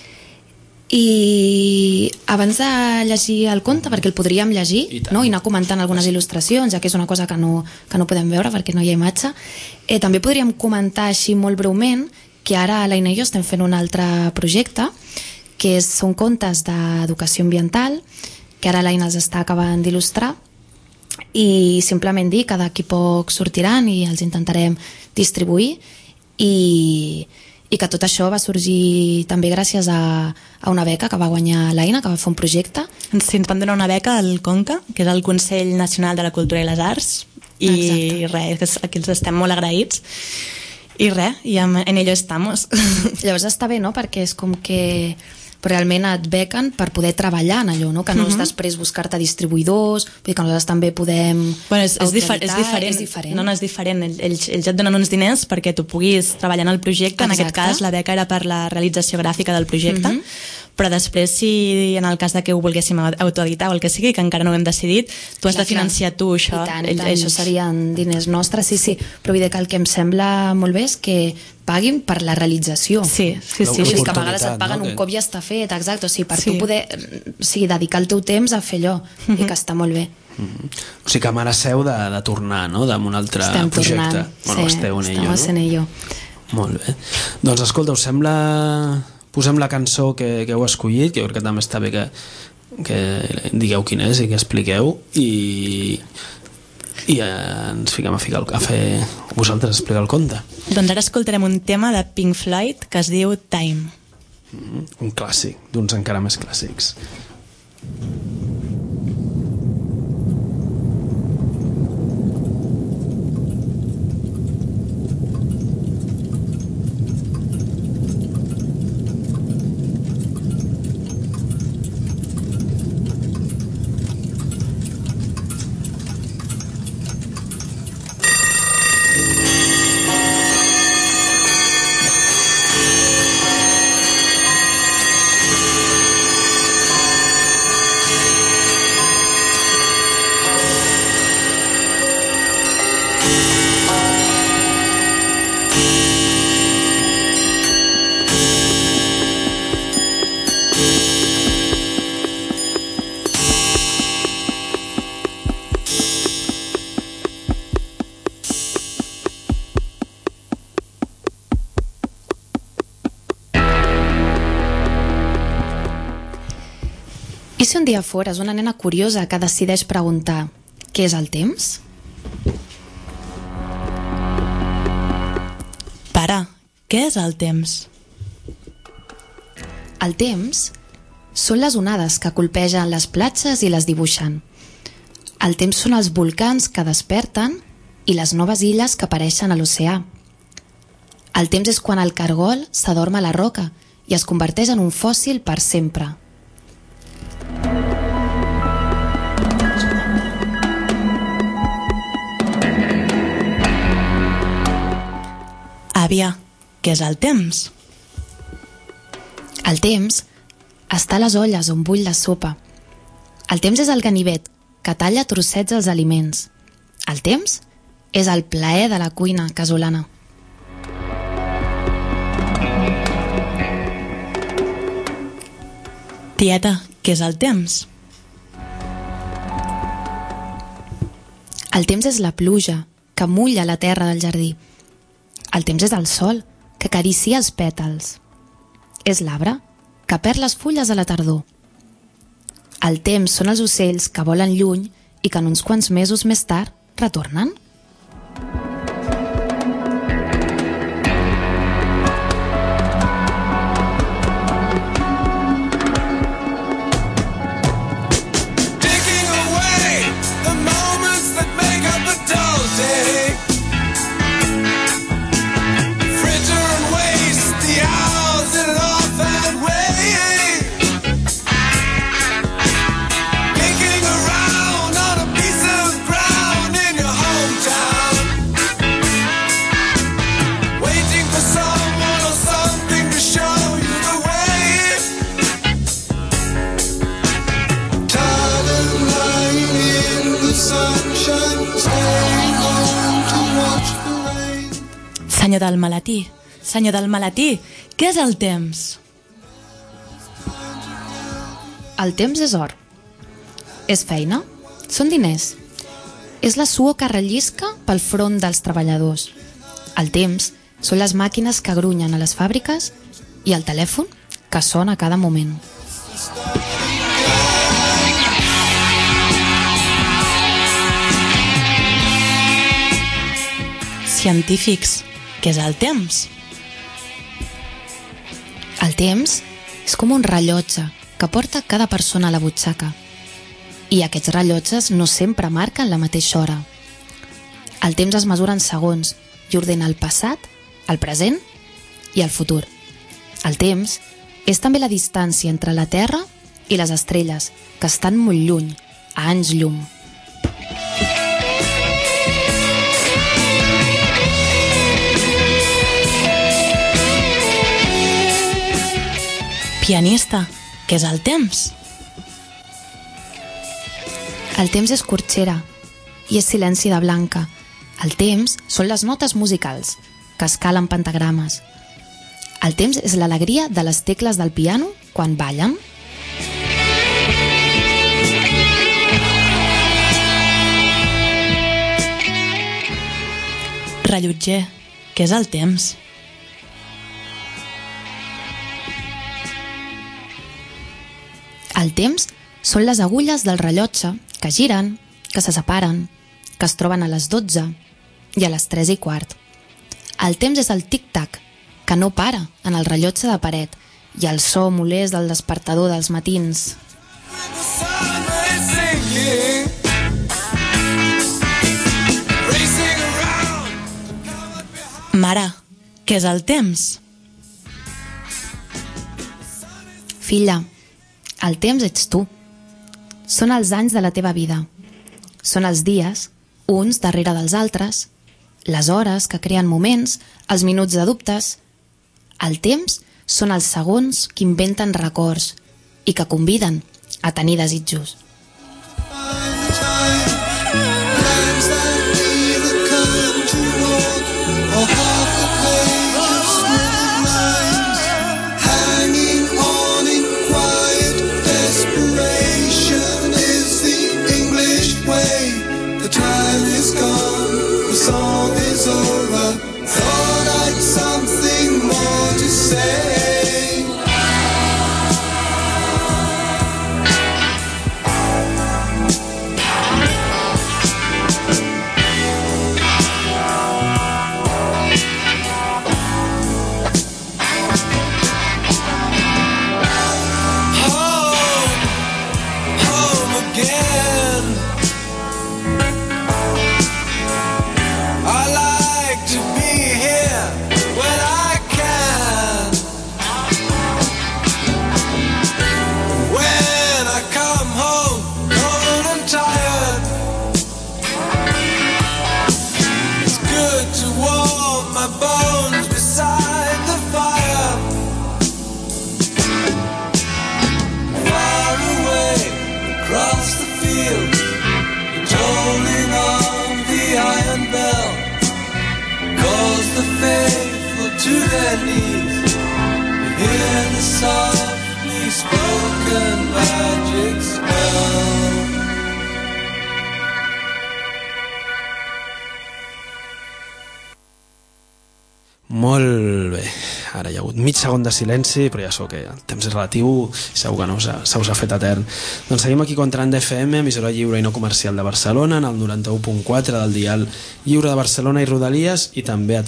I abans de llegir el conte, perquè el podríem llegir, i anar comentant algunes il·lustracions, ja que és una cosa que no podem veure perquè no hi ha imatge, també podríem comentar així molt breument que ara l'Aina i jo estem fent un altre projecte, que són contes d'educació ambiental, que ara l'Aina els està acabant d'il·lustrar, i simplement dir que d'aquí poc sortiran i els intentarem distribuir, i que tot això va sorgir també gràcies a una beca que va guanyar l'Aina, que va fer un projecte. Sí, ens van donar una beca al CONCA, que és el Consell Nacional de la Cultura i les Arts, i res, aquí els estem molt agraïts, i res, i en ello estamos. Llavors està bé, no?, perquè és com que realment et bequen per poder treballar en allò, no? Que no és després buscar-te distribuïdors, vull dir que nosaltres també podem... Bueno, és diferent. No és diferent. Ells et donen uns diners perquè tu puguis treballar en el projecte. En aquest cas la beca era per la realització gràfica del projecte, però després, si en el cas de que ho volguéssim autoeditar o el que sigui, que encara no ho hem decidit, tu has de financiar tu això. I tant, això serien diners nostres, sí, però vull dir que el que em sembla molt bé és que paguin per la realització. Sí. Que a vegades et paguen un cop i ja està fet, exacte, o sigui, per tu poder dedicar el teu temps a fer allò, i que està molt bé. O sigui que mare seu de tornar, no?, d'un altre projecte. Bueno, esteu en ello, no? Estem en ello. Molt bé. Doncs escolta, us sembla... Posem la cançó que heu escollit, que jo crec que també està bé que digueu quin és i que expliqueu, i ens fiquem a fer vosaltres explicar el conte. Doncs ara escoltarem un tema de Pink Floyd que es diu Time. Un clàssic, d'uns encara més clàssics. si un dia fores una nena curiosa que decideix preguntar què és el temps? Pare, què és el temps? El temps són les onades que colpegen les platges i les dibuixen. El temps són els volcans que desperten i les noves illes que apareixen a l'oceà. El temps és quan el cargol s'adorm a la roca i es converteix en un fòssil per sempre. Àvia, què és el temps? El temps està a les olles on bull la sopa. El temps és el ganivet que talla trossets els aliments. El temps és el plaer de la cuina casolana. Tieta, què és el temps? El temps és la pluja que mulla la terra del jardí. El temps és el sol que acaricia els pètals. És l'arbre que perd les fulles a la tardor. El temps són els ocells que volen lluny i que en uns quants mesos més tard retornen. Senyor del maletí, què és el temps? El temps és or. És feina. Són diners. És la suor que rellisca pel front dels treballadors. El temps són les màquines que grunyen a les fàbriques i el telèfon que sona a cada moment. Científics, què és el temps? El temps és com un rellotge que porta cada persona a la butxaca. I aquests rellotges no sempre marquen la mateixa hora. El temps es mesura en segons i ordena el passat, el present i el futur. El temps és també la distància entre la Terra i les estrelles, que estan molt lluny, a anys llum. Pianista, què és el temps? El temps és corxera i és silenci de blanca. El temps són les notes musicals, que escalen pentagrames. El temps és l'alegria de les tecles del piano quan ballen. Rellotger, què és el temps? El temps són les agulles del rellotge que giren, que se separen, que es troben a les 12 i a les 3:15. El temps és el tic-tac, que no para en el rellotge de paret, i el so molest del despertador dels matins. Mare, què és el temps? Filla, el temps ets tu. Són els anys de la teva vida. Són els dies, uns darrere dels altres, les hores que creen moments, els minuts de dubtes. El temps són els segons que inventen records i que conviden a tenir desitjos. candies. You hear the softly spoken magic spell. Molt bé, ara hi ha hagut mig segon de silenci, però ja sabeu que el temps és relatiu, segur que no se us ha fet etern. Doncs seguim aquí contra FM, emissora lliure i no comercial de Barcelona, en el 91.4 del dial lliure de Barcelona i Rodalies, i també a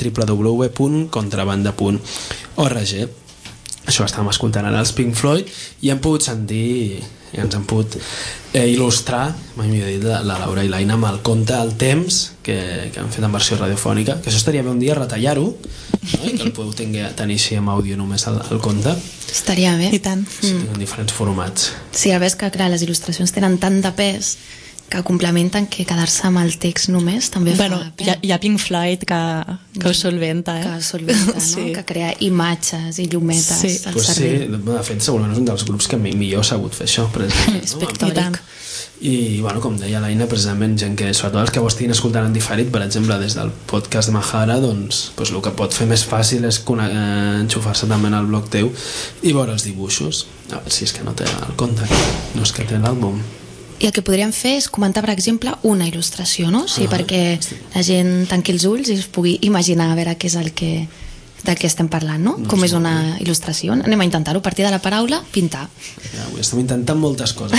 www.contrabanda.org. Això estàvem escoltant ara els Pink Floyd i hem pogut sentir, i ens han pogut il·lustrar, mai millor dit, la Laura i l'Aina amb el conte El Temps que han fet en versió radiofònica, que això estaria bé un dia retallar-ho, no? I que el podeu tenir així amb àudio només el conte. Estaria bé. I tant. Sí, en diferents formats. Sí, a veure que clar, les il·lustracions tenen tant de pes que complementen que quedar-se amb el text només també fa pena. Hi ha Pink Floyd que ho solventa, que ho solventa, no? Sí. Que crea imatges i llumetes al pues cervell. Sí, de fet segurament és un dels grups que millor s'ha hagut fer això precisament, És pictòric. I bueno, com deia l'Aina, precisament gent que, sobretot els que ho estiguin escoltant en diferit, per exemple des del podcast de Mahara, doncs el que pot fer més fàcil és enxufar-se també en el blog teu i veure els dibuixos, a veure si és que no té el conte, no és que té l'àlbum. I el que podríem fer és comentar, per exemple, una il·lustració, no? Sí, perquè la gent tanqui els ulls i es pugui imaginar a veure què és el que de què estem parlant, no? Com és una il·lustració. Anem a intentar-ho, a partir de la paraula, pintar. Ja, avui estem intentant moltes coses.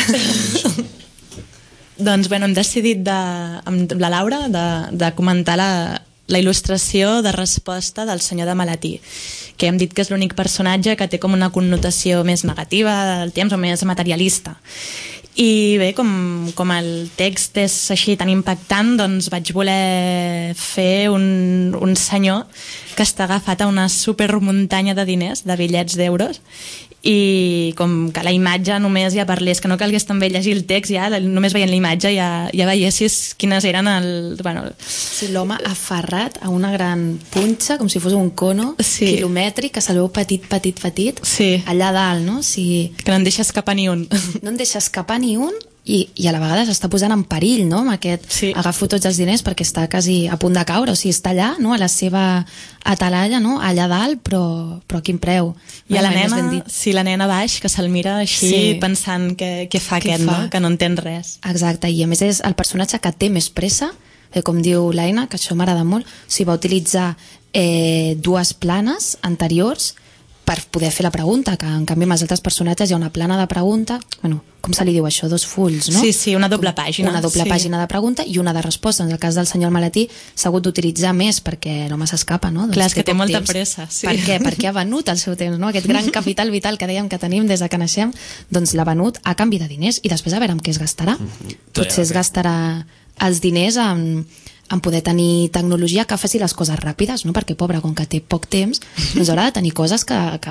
Doncs bueno, hem decidit amb la Laura de comentar la il·lustració de resposta del senyor de Malatí, que hem dit que és l'únic personatge que té com una connotació més negativa del temps o més materialista. I bé, com el text és així tan impactant, doncs vaig voler fer un senyor que està agafat a una supermuntanya de diners, de bitllets d'euros, i com que la imatge només ja parlés, que no calgués també llegir el text, ja només veient la imatge ja veiessis quines eren Sí, l'home aferrat a una gran punxa, com si fos un cono quilomètric, que se'l veu petit, allà dalt, no? Que no en deixa escapar ni un. No en deixa escapar ni un, i a la vegada s'està posant en perill, no? Amb aquest, agafo tots els diners perquè està quasi a punt de caure, o sigui, està allà, no? A la seva atalalla, no? Allà dalt, però a quin preu? I a la nena baix, que se'l mira així pensant què fa aquest, no? Que no entén res. Exacte, i a més és el personatge que té més pressa, com diu l'Aina, que això m'agrada molt, o sigui, va utilitzar dues planes anteriors per poder fer la pregunta, que en canvi amb els altres personatges hi ha una plana de pregunta, bueno, com se li diu això, dos fulls, no? Sí, una doble pàgina. Una doble pàgina de pregunta i una de resposta. En el cas del senyor Malatí s'ha hagut d'utilitzar més perquè l'home s'escapa, no? Clar, és que té molta pressa. Per què? Perquè ha venut el seu temps, no? Aquest gran capital vital que dèiem que tenim des que naixem, doncs l'ha venut a canvi de diners i després a veure amb què es gastarà. Potser es gastarà els diners en poder tenir tecnologia que faci les coses ràpides, no? Perquè, pobre, com que té poc temps, doncs haurà de tenir coses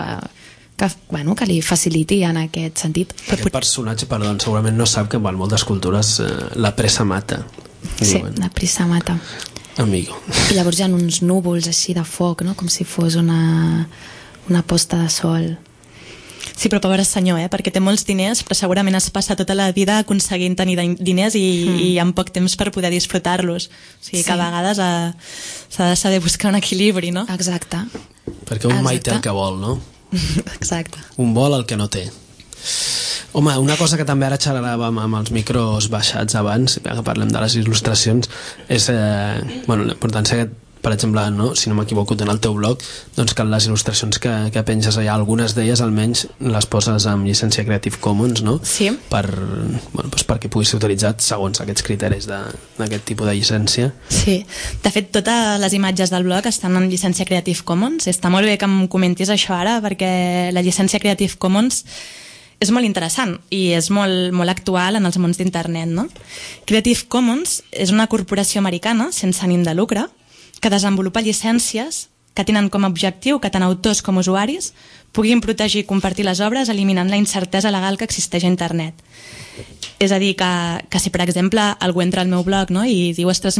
que li faciliti en aquest sentit. Aquest personatge, perdó, segurament no sap que en moltes cultures la pressa mata. Sí, la pressa mata. Amigo. I llavors hi ha uns núvols així de foc, no? Com si fos una posta de sol. Sí, però pobre senyor, perquè té molts diners, però segurament es passa tota la vida aconseguint tenir diners i amb poc temps per poder disfrutar-los. O sigui que a vegades s'ha de saber buscar un equilibri, no? Exacte. Perquè un mai té el que vol, no? Exacte. Un vol el que no té. Home, una cosa que també ara xerràvem amb els micros baixats abans, que parlem de les il·lustracions, és la importància que, per exemple, no? Si no m'equivoco, en el teu blog, doncs que les il·lustracions que penges allà, algunes d'elles almenys les poses amb llicència Creative Commons, no? Sí. Perquè pugui ser utilitzat segons aquests criteris d'aquest tipus de llicència. Sí, de fet totes les imatges del blog estan en llicència Creative Commons. Està molt bé que em comentis això ara, perquè la llicència Creative Commons és molt interessant i és molt, molt actual en els mons d'internet, no? Creative Commons és una corporació americana sense ànim de lucre que desenvolupa llicències que tenen com a objectiu que tant autors com usuaris puguin protegir i compartir les obres eliminant la incertesa legal que existeix a internet. És a dir, que si per exemple algú entra al meu blog, no, i diu, ostres, mira,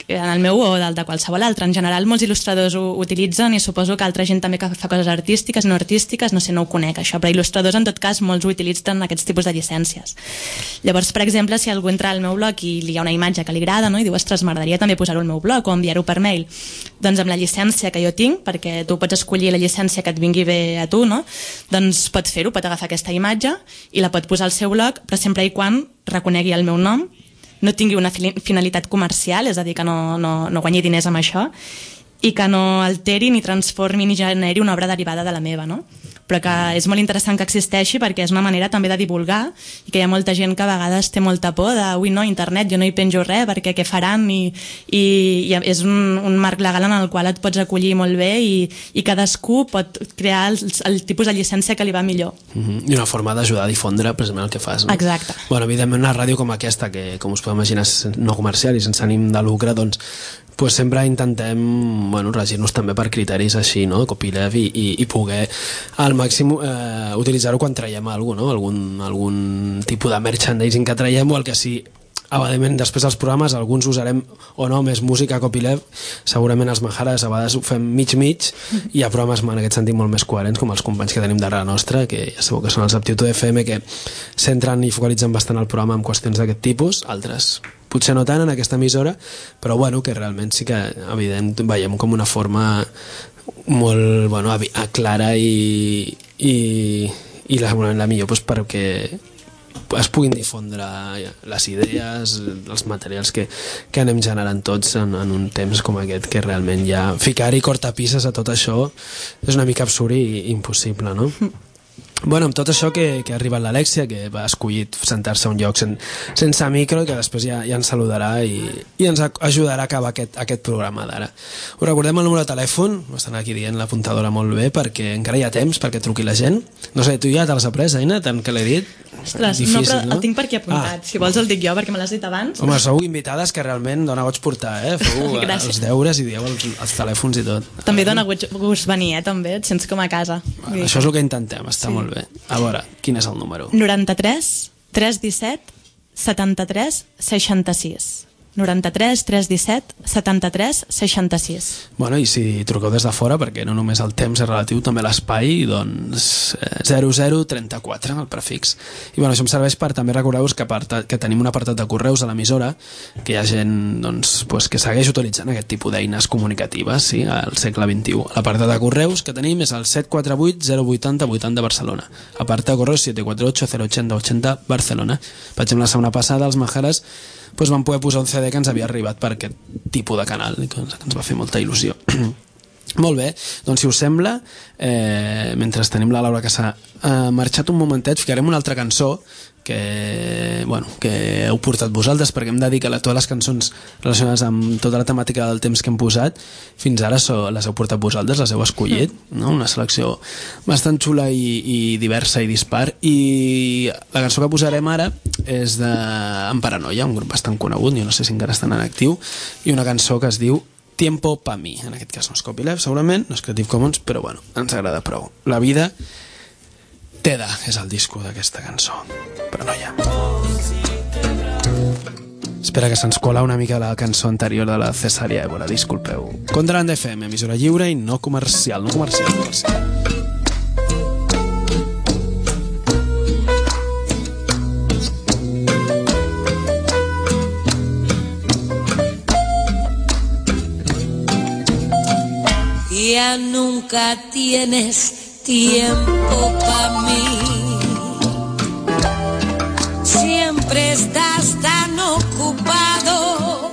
en el meu o del de qualsevol altre. En general molts il·lustradors ho utilitzen i suposo que altra gent també que fa coses artístiques, no artístiques, no sé, no ho conec això, però il·lustradors en tot cas molts ho utilitzen aquests tipus de llicències. Llavors, per exemple, si algú entra al meu blog i hi ha una imatge que li agrada, no? I diu, ostres, m'agradaria també posar-ho al meu blog o enviar-ho per mail, doncs amb la llicència que jo tinc, perquè tu pots escollir la llicència que et vingui bé a tu, no? Doncs pot fer-ho, pot agafar aquesta imatge i la pot posar al seu blog, però sempre i quan reconegui el meu nom, no tingui una finalitat comercial, és a dir, que no guanyi diners amb això, i que no alteri ni transformi ni generi una obra derivada de la meva, no? Però que és molt interessant que existeixi perquè és una manera també de divulgar i que hi ha molta gent que a vegades té molta por de ui no, internet, jo no hi penjo res perquè què faran i és un marc legal en el qual et pots acollir molt bé i cadascú pot crear el tipus de llicència que li va millor. I una forma d'ajudar a difondre precisament el que fas, no? Exacte. Bueno, evidentment una ràdio com aquesta que com us podeu imaginar és no comercial i sense ànim de lucre, doncs pues sempre intentem regir-nos també per criteris així, no? Copyleft i poder al màxim utilitzar-ho quan traiem alguna cosa, no? Algun tipus de merchandising que traiem o el que sí. Evidentment, després dels programes alguns usarem o no més música copyleft, segurament els Majares a vegades ho fem mig i hi ha programes en aquest sentit molt més coherents com els companys que tenim darrere nostra, que ja sabeu que són els Aptitud FM, que centren i focalitzen bastant el programa en qüestions d'aquest tipus, altres potser no tant en aquesta emissora, però bueno, que realment sí que evident veiem com una forma molt clara i segurament la millor perquè es puguin difondre les idees, els materials que anem generant tots en un temps com aquest, que realment ja ficar-hi cortapisses a tot això és una mica absurd i impossible, no? Bueno, amb tot això que ha arribat l'Alexia, que va escollit sentar-se a un lloc sense micro i que després ja ens saludarà i ens ajudarà a acabar aquest programa d'ara. Us recordem el número de telèfon, m'estan aquí dient l'apuntadora molt bé perquè encara hi ha temps perquè truqui la gent. No sé, tu ja te l'has après, Aina, tant que l'he dit? Ostres, difícil, no, però el tinc per aquí apuntat. Si vols el dic jo, perquè me l'has dit abans. Home, sou invitades que realment dona goig portar, feu els deures i dieu els telèfons i tot. També dona gust venir, també, et sents com a casa. Això és el que intentem, està molt bé. A veure, quin és el número? 93 317 73 66. 93 317 73 66. Bueno, i si truqueu des de fora, perquè no només el temps és relatiu, també l'espai, doncs 0034, el prefix. I bueno, això em serveix per també recordar-vos que tenim un apartat de correus a l'emissora, que hi ha gent que segueix utilitzant aquest tipus d'eines comunicatives al segle XXI. L'apartat de correus que tenim és el 748 080 80 Barcelona. Apartat de correus 748 080 80 Barcelona. Per exemple, la setmana passada els Majares van poder posar un CD que ens havia arribat per aquest tipus de canal, que ens va fer molta il·lusió. Molt bé, doncs si us sembla, mentre tenim la Laura que s'ha marxat un momentet, ficarem una altra cançó que heu portat vosaltres, perquè hem de dir que totes les cançons relacionades amb tota la temàtica del temps que hem posat fins ara les heu portat vosaltres, les heu escollit, no? Una selecció bastant xula i diversa i dispar, i la cançó que posarem ara és d'En Paranoia, un grup bastant conegut, jo no sé si encara estan en actiu, i una cançó que es diu Tiempo pa mi, en aquest cas no és copyleft segurament, no és Creative Commons, però bueno, ens agrada prou. La vida te da és el disco d'aquesta cançó. Paranoia. Espera que se'ns cola una mica la cançó anterior de la Cesaria Évora, disculpeu. Contraband FM, emissora lliure i no comercial, no comercial, comercial. Ya nunca tienes tiempo para mí. Siempre estás tan ocupado.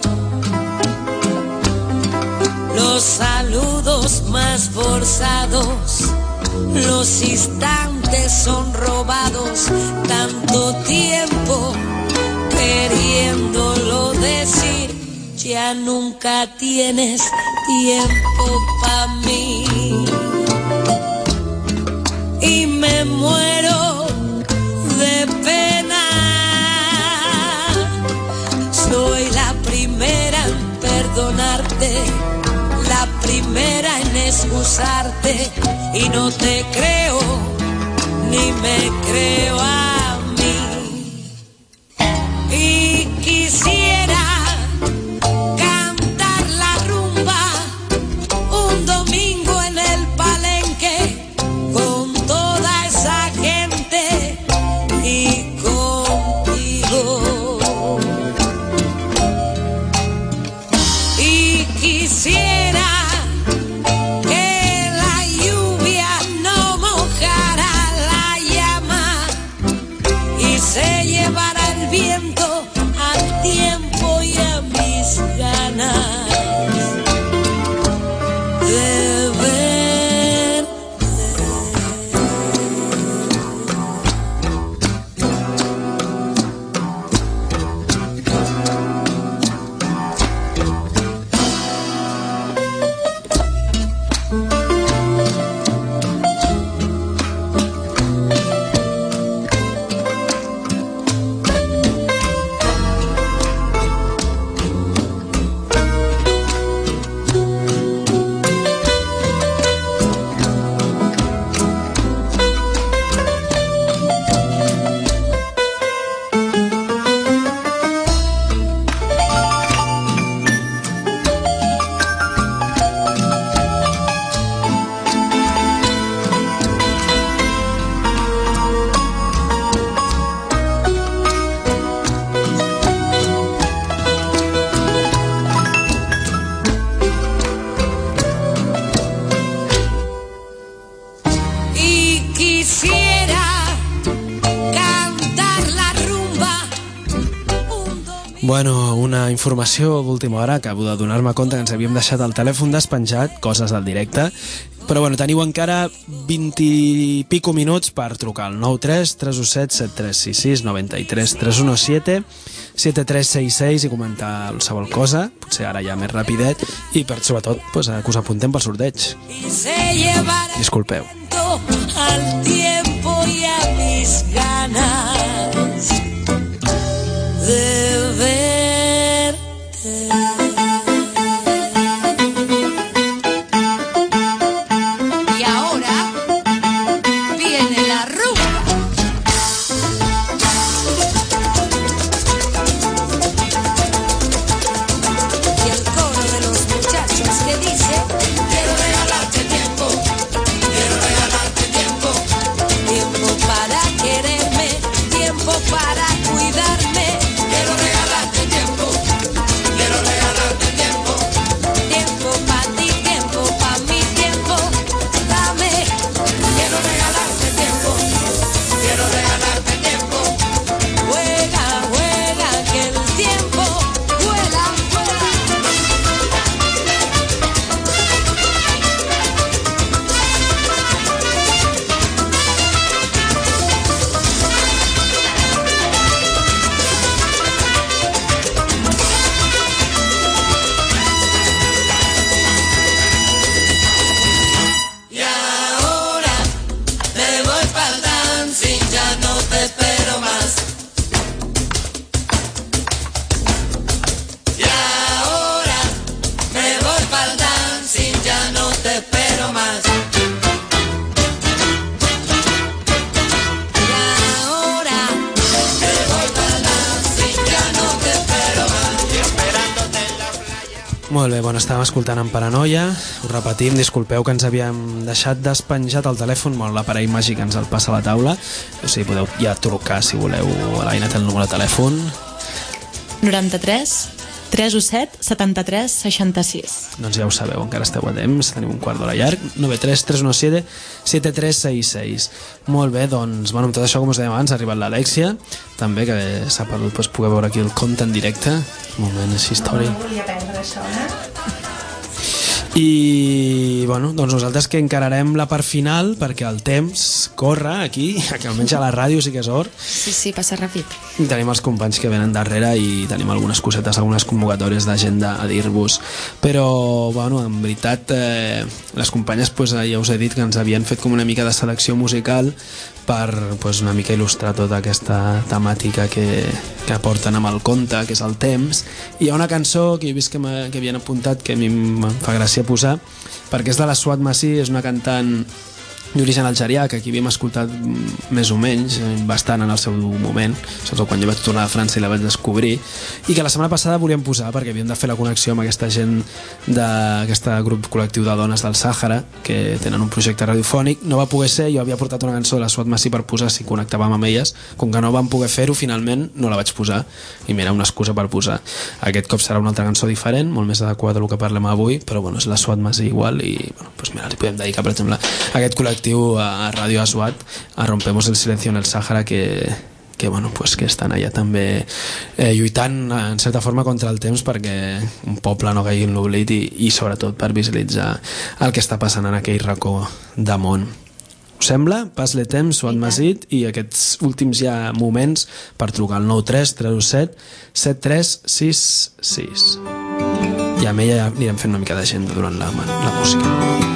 Los saludos más forzados, los instantes son robados. Tanto tiempo queriéndolo decir. Ya nunca tienes tiempo pa' mí. Y me muero de pena. Soy la primera en perdonarte, la primera en excusarte. Y no te creo, ni me creo a mí. Y quisiera cantar quisiera que la lluvia no mojara la llama y se llevara el viento al tiempo y a mis ganas de ver. Bueno, una informació d'última hora. Acabo de donar-me compte que ens havíem deixat el telèfon despenjat, coses del directe. Però bueno, teniu encara 20 i pico minuts per trucar al 93 317 7366 93 317 7366 i comentar qualsevol cosa, potser ara ja més rapidet, i per sobretot pues, que us apuntem pel sorteig. Disculpeu. Al tiempo y a mis ganas de verte. Y ahora viene la rumba. Y el coro de los muchachos que dice: quiero regalarte tiempo, quiero regalarte tiempo, tiempo para quererme, tiempo para cuidarme. Quiero regalarte tiempo, quiero regalarte tiempo, tiempo para ti, tiempo para mi tiempo, dame. Quiero regalarte tiempo, quiero regalarte tiempo, juega, juega, que el tiempo vuela, vuela. Y ahora me voy pa'l dancing, ya no te espero más. Y ahora me voy pa'l dancing, ya no te espero más. Y ahora me voy pa'l dancing, ya no te espero más. Y esperándote en la playa. Molt bé, bueno, estàvem escoltant en Paranoia. Us repetim, disculpeu que ens havíem deixat despenjat el telèfon, molt l'aparell màgic ens el passa a la taula. O sigui, podeu ja trucar si voleu. L'Aina té el número de telèfon. 93 317 73 66. Doncs ja ho sabeu, encara esteu a temps, teniu un quart d'hora llarg. 93 317 7366. Molt bé, doncs, bueno, amb tot això, com us dèiem abans, ha arribat l'Alexia, també, que s'ha perdut, doncs, poder veure aquí el compte en directe. Un moment, així història. No volia perdre això, I, bueno, doncs nosaltres que encararem la part final, perquè el temps corre aquí, que almenys a la ràdio sí que és or. Sí, passa ràpid. I tenim els companys que venen darrere i tenim algunes cosetes, algunes convocatòries d'agenda a dir-vos. Però, bueno, en veritat, les companyes, pues, ja us he dit que ens havien fet com una mica de selecció musical per, pues, una mica il·lustrar tota aquesta temàtica que porten amb el conte, que és el temps. I hi ha una cançó que he vist que havien apuntat que a mi em fa gràcia posar, perquè és de la Suat Masí, és una cantant d'origen algerià, que aquí havíem escoltat més o menys bastant en el seu moment, sobretot quan jo vaig tornar a França i la vaig descobrir, i que la setmana passada volíem posar perquè havíem de fer la connexió amb aquesta gent d'aquest grup col·lectiu de dones del Sàhara que tenen un projecte radiofònic. No va poder ser, jo havia portat una cançó de la Suat Massi per posar si connectàvem amb elles, com que no vam poder fer-ho, finalment no la vaig posar i mira, una excusa per posar. Aquest cop serà una altra cançó diferent, molt més adequada del que parlem avui, però bueno, és la Suat Massi igual i bueno, pues mira, li podem dedicar per exemple a aquest col·lectiu a Ràdio Aswat, a Rompemos el Silencio en el Sàhara, que bueno, pues que estan allà també lluitant en certa forma contra el temps perquè un poble no caigui en l'oblit i sobretot per visualitzar el que està passant en aquell racó de món. Us sembla? Pas le temps, Suat Masit, i aquests últims ja moments per trucar al 93 317 7366 i amb ella anirem fent una mica d'agenda durant la música.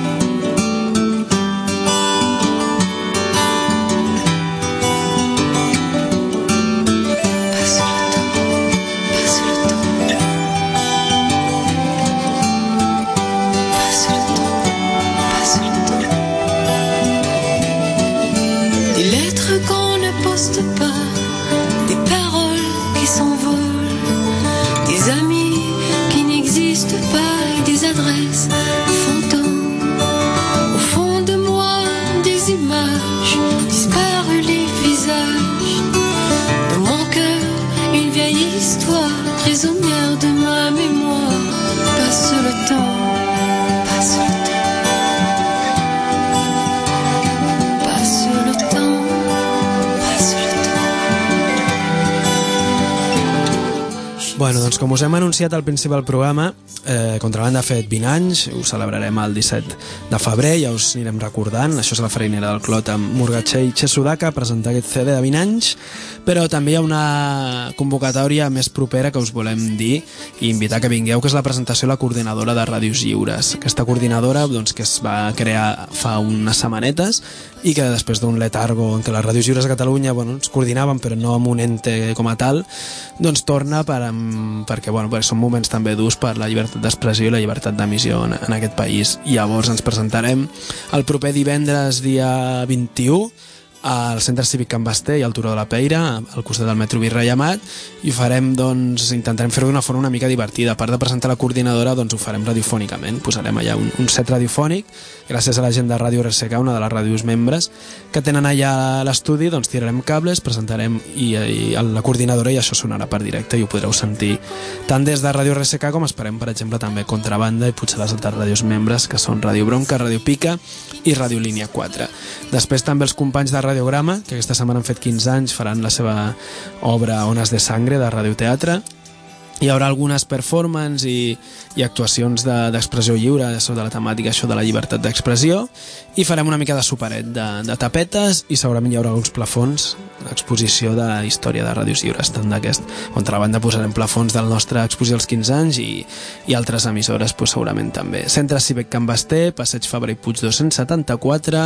Bueno, doncs com us hem anunciat al principi del programa, Contrabanda ha fet 20 anys, ho celebrarem el 17 de febrer, ja us anirem recordant, això és la farinera del Clot amb Murgatxe i Chesudaka, presentar aquest CD de 20 anys, però també hi ha una convocatòria més propera que us volem dir i invitar que vingueu, que és la presentació de la coordinadora de Ràdios Lliures. Aquesta coordinadora doncs, que es va crear fa unes setmanetes i que després d'un letargo en què les Ràdios Lliures a Catalunya ens coordinaven però no amb un ente com a tal, doncs torna perquè són moments també durs per la llibertat d'expressió i la llibertat d'emissió en aquest país. I llavors ens presentarem el proper divendres dia 21 al Centre Cívic Can Basté i al Turó de la Peira, al costat del metro Virrei Amat, i ho farem, intentarem fer-ho d'una forma una mica divertida. A part de presentar la coordinadora, ho farem radiofònicament. Posarem allà un set radiofònic, gràcies a la gent de Ràdio RSK, una de les ràdios membres, que tenen allà a l'estudi, tirarem cables, presentarem i la coordinadora i això sonarà per directe i ho podreu sentir tant des de Ràdio RSK com esperem, per exemple, també Contrabanda i potser les altres ràdios membres, que són Ràdio Bronca, Ràdio Pica i Ràdio Línia 4. Després també els companys de Radiograma, que aquesta setmana han fet 15 anys, faran la seva obra Ones de Sangre de radioteatre. Hi haurà algunes performances i actuacions d'expressió lliure sobre la temàtica això de la llibertat d'expressió i farem una mica de superet de tapetes i segurament hi haurà alguns plafons, exposició de història de Ràdios Lliures. Tant d'aquest Contrabanda posarem plafons de la nostra exposició als 15 anys i altres emissores segurament també. Centre Cívic Can Basté, Passeig Fabra i Puig 274,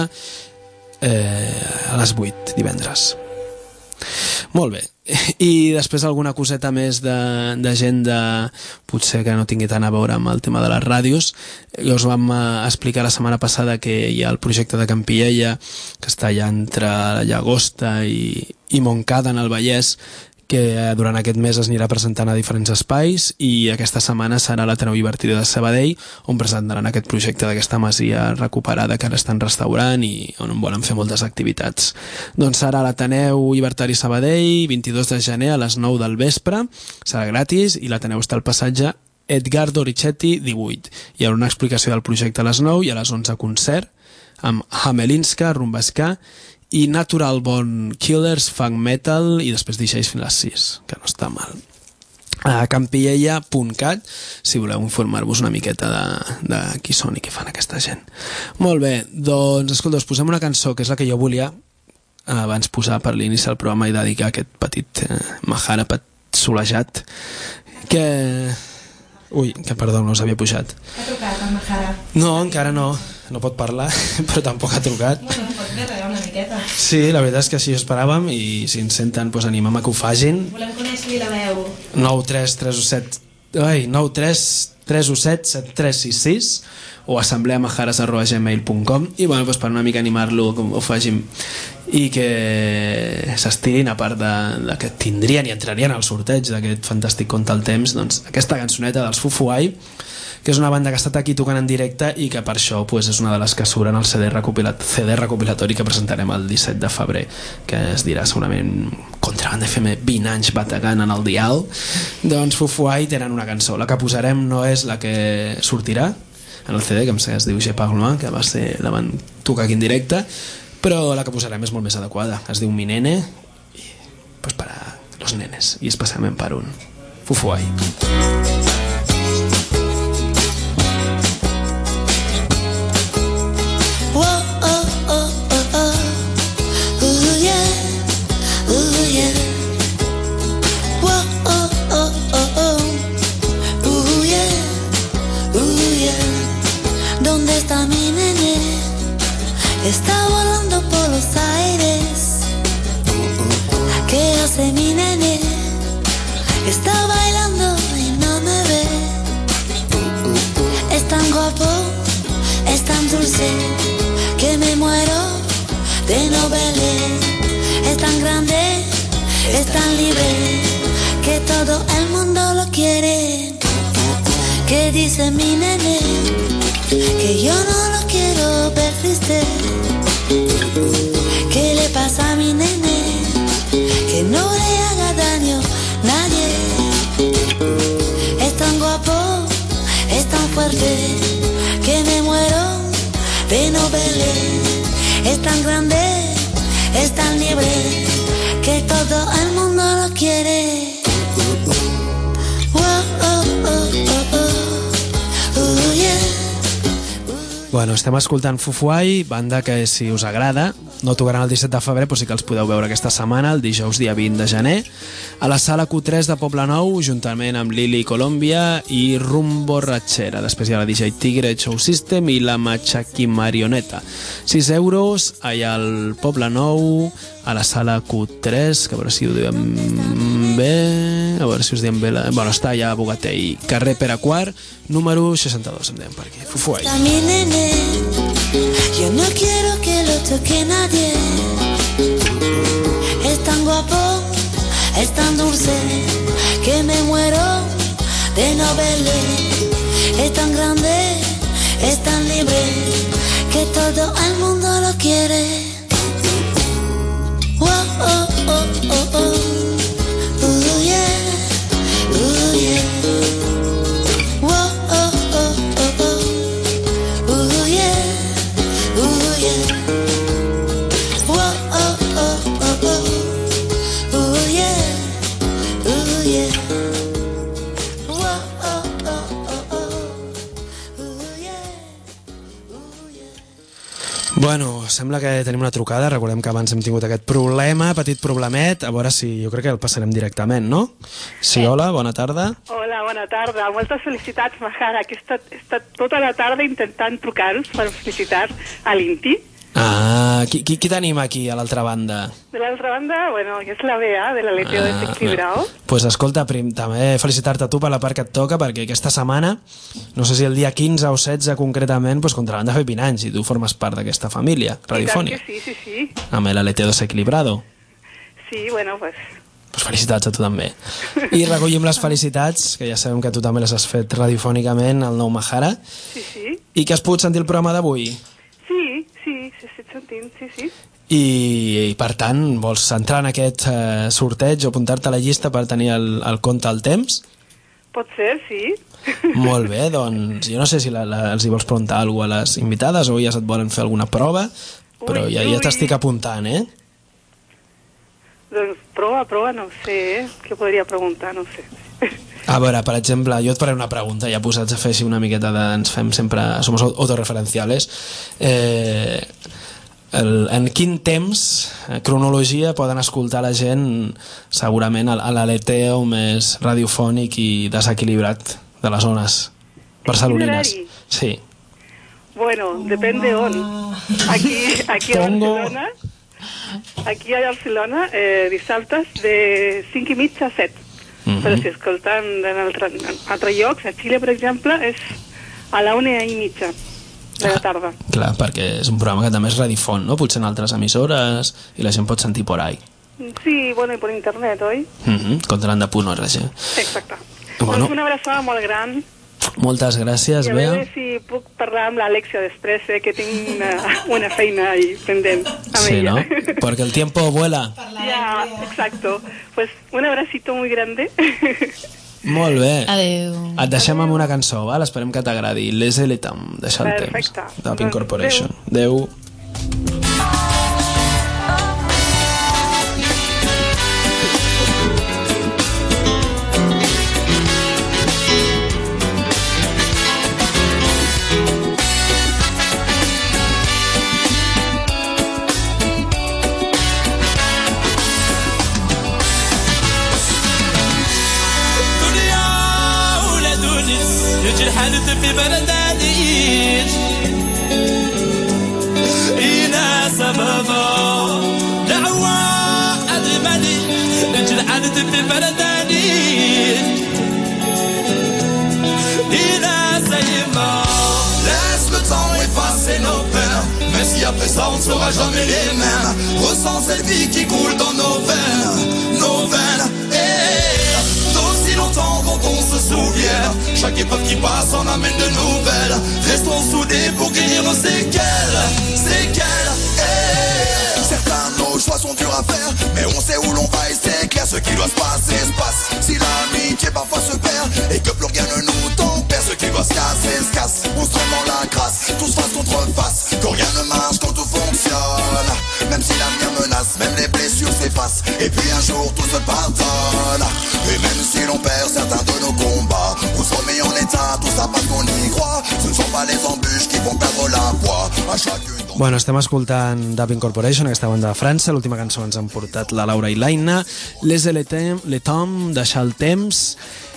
a les 8 divendres. Molt bé. I després alguna coseta més d'agenda potser que no tingui tant a veure amb el tema de les ràdios. Ja us vam explicar la setmana passada que hi ha el projecte de Campiella, que està allà entre Llagosta i Montcada en el Vallès, que durant aquest mes es anirà presentant a diferents espais i aquesta setmana serà l'Ateneu Divertida de Sabadell, on presentaran aquest projecte d'aquesta masia recuperada que ara estan restaurant i on volen fer moltes activitats. Doncs serà l'Ateneu Llibertari Sabadell, 22 de gener a les 9 del vespre, serà gratis i l'Ateneu està al passatge Edgardo Richetti 18. Hi haurà una explicació del projecte a les 9 i a les 11 concert amb Hamelinska, Rumbasca i Natural Born Killers, Funk Metal i després DJs fins a les 6, que no està mal. A campiella.cat si voleu informar-vos una miqueta de qui són i què fan aquesta gent. Molt bé, doncs escolta, us posem una cançó que és la que jo volia abans posar per l'inici del programa i dedicar a aquest petit Mahara solejat que... Ui, que perdó, no us havia pujat. Ha trucat el Mahara? No, encara no pot parlar, però tampoc ha trucat. Bueno, pot guerrear una miqueta. Sí, la veritat és que així ho esperàvem i si ens senten, doncs animem a que ho fagin. Volem conèixer-li la veu. 933177366 o assembleamajares@gmail.com i bueno, doncs per una mica animar-lo com ho fagin i que s'estirin, a part de que tindrien i entrarien al sorteig d'aquest fantàstic Conta el temps, doncs aquesta cançoneta dels Foo Foo Ai, que és una banda que ha estat aquí tocant en directe i que per això pues, és una de les que suren al CD recopilatori que presentarem el 17 de febrer, que es dirà segurament Contrabanda FM 20 anys bategant en el dial. Doncs Foo Foo Ai tenen una cançó, la que posarem no és la que sortirà en el CD, que em sé que es diu Je Parle, que la van tocar aquí en directe, però la que posarem és molt més adequada, es diu Mi Nene, i pues para los nenes, i especialment per un Foo Foo Ai. ¿Dónde está mi nene? Está volando por los aires. ¿Qué hace mi nene? Está bailando y no me ve. Es tan guapo, es tan dulce, que me muero de no verle. Es tan grande, es tan libre, que todo el mundo lo quiere. ¿Qué dice mi nene? Que yo no lo quiero ver triste. ¿Qué le pasa a mi nene? Que no le haga daño nadie. Es tan guapo, es tan fuerte, que me muero de no verle. Es tan grande, es tan libre, que todo el mundo lo quiere. Bueno, estem escoltant Foo Foo Ai, banda que si us agrada no tocaran el 17 de febrer, però sí que els podeu veure aquesta setmana, el dijous dia 20 de gener, a la sala Q3 de Poblenou, juntament amb Lili Colombia i Rumbo Ratxera. Després hi ha la DJ Tigre Show System i la Machaki Marioneta. 6 euros allà al Poblenou, a la sala Q3, que a veure si ho diem bé, a veure si us diem bé bueno, està allà a Bogatell, carrer Pere IV, número 62, em deien per aquí. Foo Foo Ai. Mi nene, yo no quiero que lo toque nadie. Es tan guapo, es tan dulce, que me muero de no verle. Es tan grande, es tan libre, que todo el mundo lo quiere. Oh, oh, oh, oh, oh. Ooh, yeah. Ooh, yeah. Whoa, oh, oh, oh, oh. Ooh, yeah. Ooh, yeah. Whoa, oh, oh, oh, oh. Ooh, yeah. Ooh, yeah. Whoa, oh, oh, oh, oh. Ooh, yeah. Ooh, yeah. Bueno, sembla que tenim una trucada. Recordem que abans hem tingut aquest problema, petit problemet. A veure si jo crec que el passarem directament, no? Sí, hola, bona tarda. Hola, bona tarda. Moltes felicitats, Mahara, que he estat tota la tarda intentant trucar-vos per felicitar a l'Inti. Ah, qui tenim aquí a l'altra banda? De l'altra banda, bueno, és la Bea, de l'Aleteo Desequilibrado. Pues escolta, també felicitar-te a tu per la part que et toca, perquè aquesta setmana, no sé si el dia 15 o 16 concretament, pues Contrabanda fa 20 anys i tu formes part d'aquesta família radiofònica. I tant que sí, sí, sí. Amb l'Aleteo Desequilibrado. Sí, bueno, pues... Pues felicitats a tu també. I recollim les felicitats, que ja sabem que tu també les has fet radiofònicament, al nou Mahara. Sí, sí. I que has pogut sentir el programa d'avui. Sí, s'estic sentint, sí. I per tant, vols entrar en aquest sorteig o apuntar-te a la llista per tenir el compte al temps? Pot ser, sí. Molt bé, doncs jo no sé si els hi vols preguntar alguna a les invitades o ja et volen fer alguna prova, però ja t'estic apuntant, eh? Doncs prova, no sé, què podria preguntar, no sé. A veure, per exemple, jo et faré una pregunta, ja posats a fer així una miqueta ens fem sempre, som autorreferenciales. En quin temps, cronologia, poden escoltar la gent segurament a l'aleteo més radiofònic i desequilibrat de les zones barcelonines? Sí. Bueno, depèn de on. Aquí a Barcelona, dissabtes de 5:30 a 7. Però si escolten en altres llocs, a Xile, per exemple, és a la 1:30. de la tarda. Clar, perquè és un programa que també es redifon, no? Potser en altres emissores i la gent pot sentir por ahí. Sí, bueno, i per internet, oi? Contralanda.org. Exacte. Bueno. Doncs una abraçada molt gran. Moltes gràcies, I a Bea. veure si puc parlar amb l'Alexia després, que tinc una feina ahí pendent amb Sí, ella. ¿no? Porque el tiempo vuela. Ja, exacto. Pues un abracito muy grande. Molt bé. Adéu. Et deixem amb una cançó, val? Esperem que t'agradi. Les Eletam, deixa el temps. Perfecte. De Pink Corporation. Adéu. الحالة في بلدانيش إلى سببا دعوة أدمني الحالة في بلدانيش إلى سيما. Laisse le temps effacer nos peurs, même si après ça on ne sera jamais les mêmes. Ressens cette vie qui coule dans nos veines, nos veines. D'aussi longtemps dont on se souvient, chaque époque qui passe en amène de nouvelles. Restons soudés pour guérir nos séquelles, séquelles. Certains de nos choix sont durs à faire, mais on sait où l'on va et c'est clair. Ce qui doit se passer se passe. Si l'amitié parfois se perd et que plus rien ne nous tempère, ce qui doit se casser se casse. On se trompe dans la crasse, tous face contre face. Que rien ne marche quand tout fonctionne. Même si l'avenir menace, même les blessures s'effacent. Et puis un jour tout se pardonne. Et même si l'on perd certains de nos combats, on se remet en état, tout ça parce qu'on y croit. Ce ne sont pas les embûches qui vont perdre la poids. À chacune. Bueno, estem escoltant Dubbing Corporation, aquesta banda de França. L'última cançó ens han portat la Laura i l'Aina. Les Eletam, deixar el temps.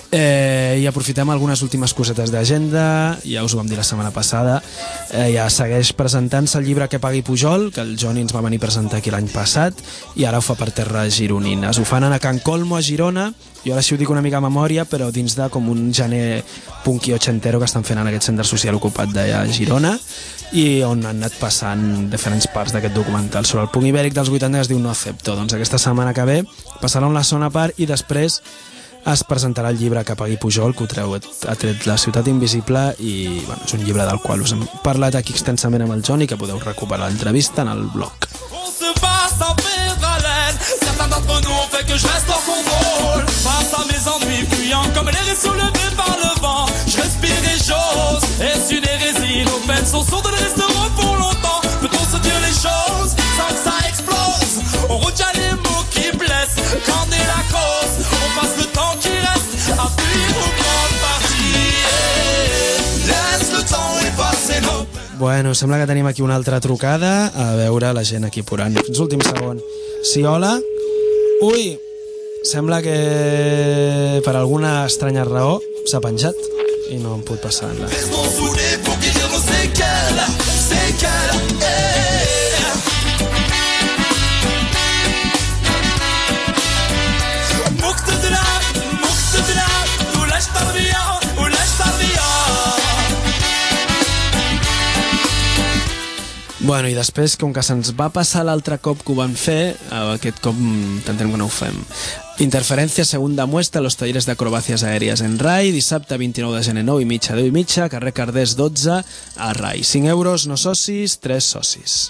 I aprofitem algunes últimes cosetes d'agenda. Ja us ho vam dir la setmana passada. Ja segueix presentant-se el llibre Que pagui Pujol, que el Joni ens va venir a presentar aquí l'any passat, i ara ho fa per terres gironines. Ho fan a Can Colmo, a Girona. Jo ara sí ho dic una mica a memòria, però dins de com un gener punky ochentero que estan fent en aquest centre social ocupat d'allà a Girona, i on han anat passant diferents parts d'aquest documental sobre el punk ibèric dels 80 que es diu No Acepto. Doncs aquesta setmana que ve passarà una segona part i després es presentarà el llibre Que pagui Pujol, que ha tret La ciutat invisible, i bueno, és un llibre del qual us hem parlat aquí extensament amb el Joni, que podeu recuperar l'entrevista en el blog. On se bat sans perdre haleine. Certains d'entre nous ont fait que je reste en contrôle. Face à mes ennuis fuyants comme l'air est soulevé par le vent, je respire et j'ose. Est-ce une hérésie? Nos peines sont sourdes, elles resteront pour longtemps. Peut-on se dire les choses sans que ça explose? On retient les mots qui blessent. Qu'en est la cause? On passe le temps qui reste à fuir aux grandes parties. Laisse le temps effacer nos. Bueno, sembla que tenim aquí una altra trucada. A veure la gent aquí porant. Fins l'últim segon. Sí, hola? Ui, sembla que per alguna estranya raó s'ha penjat i no em pot passar res. Restons soudés pour guérir nos séquelles, séquelles. Bueno, i després, com que se'ns va passar l'altre cop que ho van fer, aquest cop intentem que no ho fem. Interferència, segunda muestra, los talleres d'acrobàcies aèries en RAI, dissabte 29 de gener, 9:30, 10:30, carrer Cardés 12, a RAI. 5 euros, no socis, 3 socis.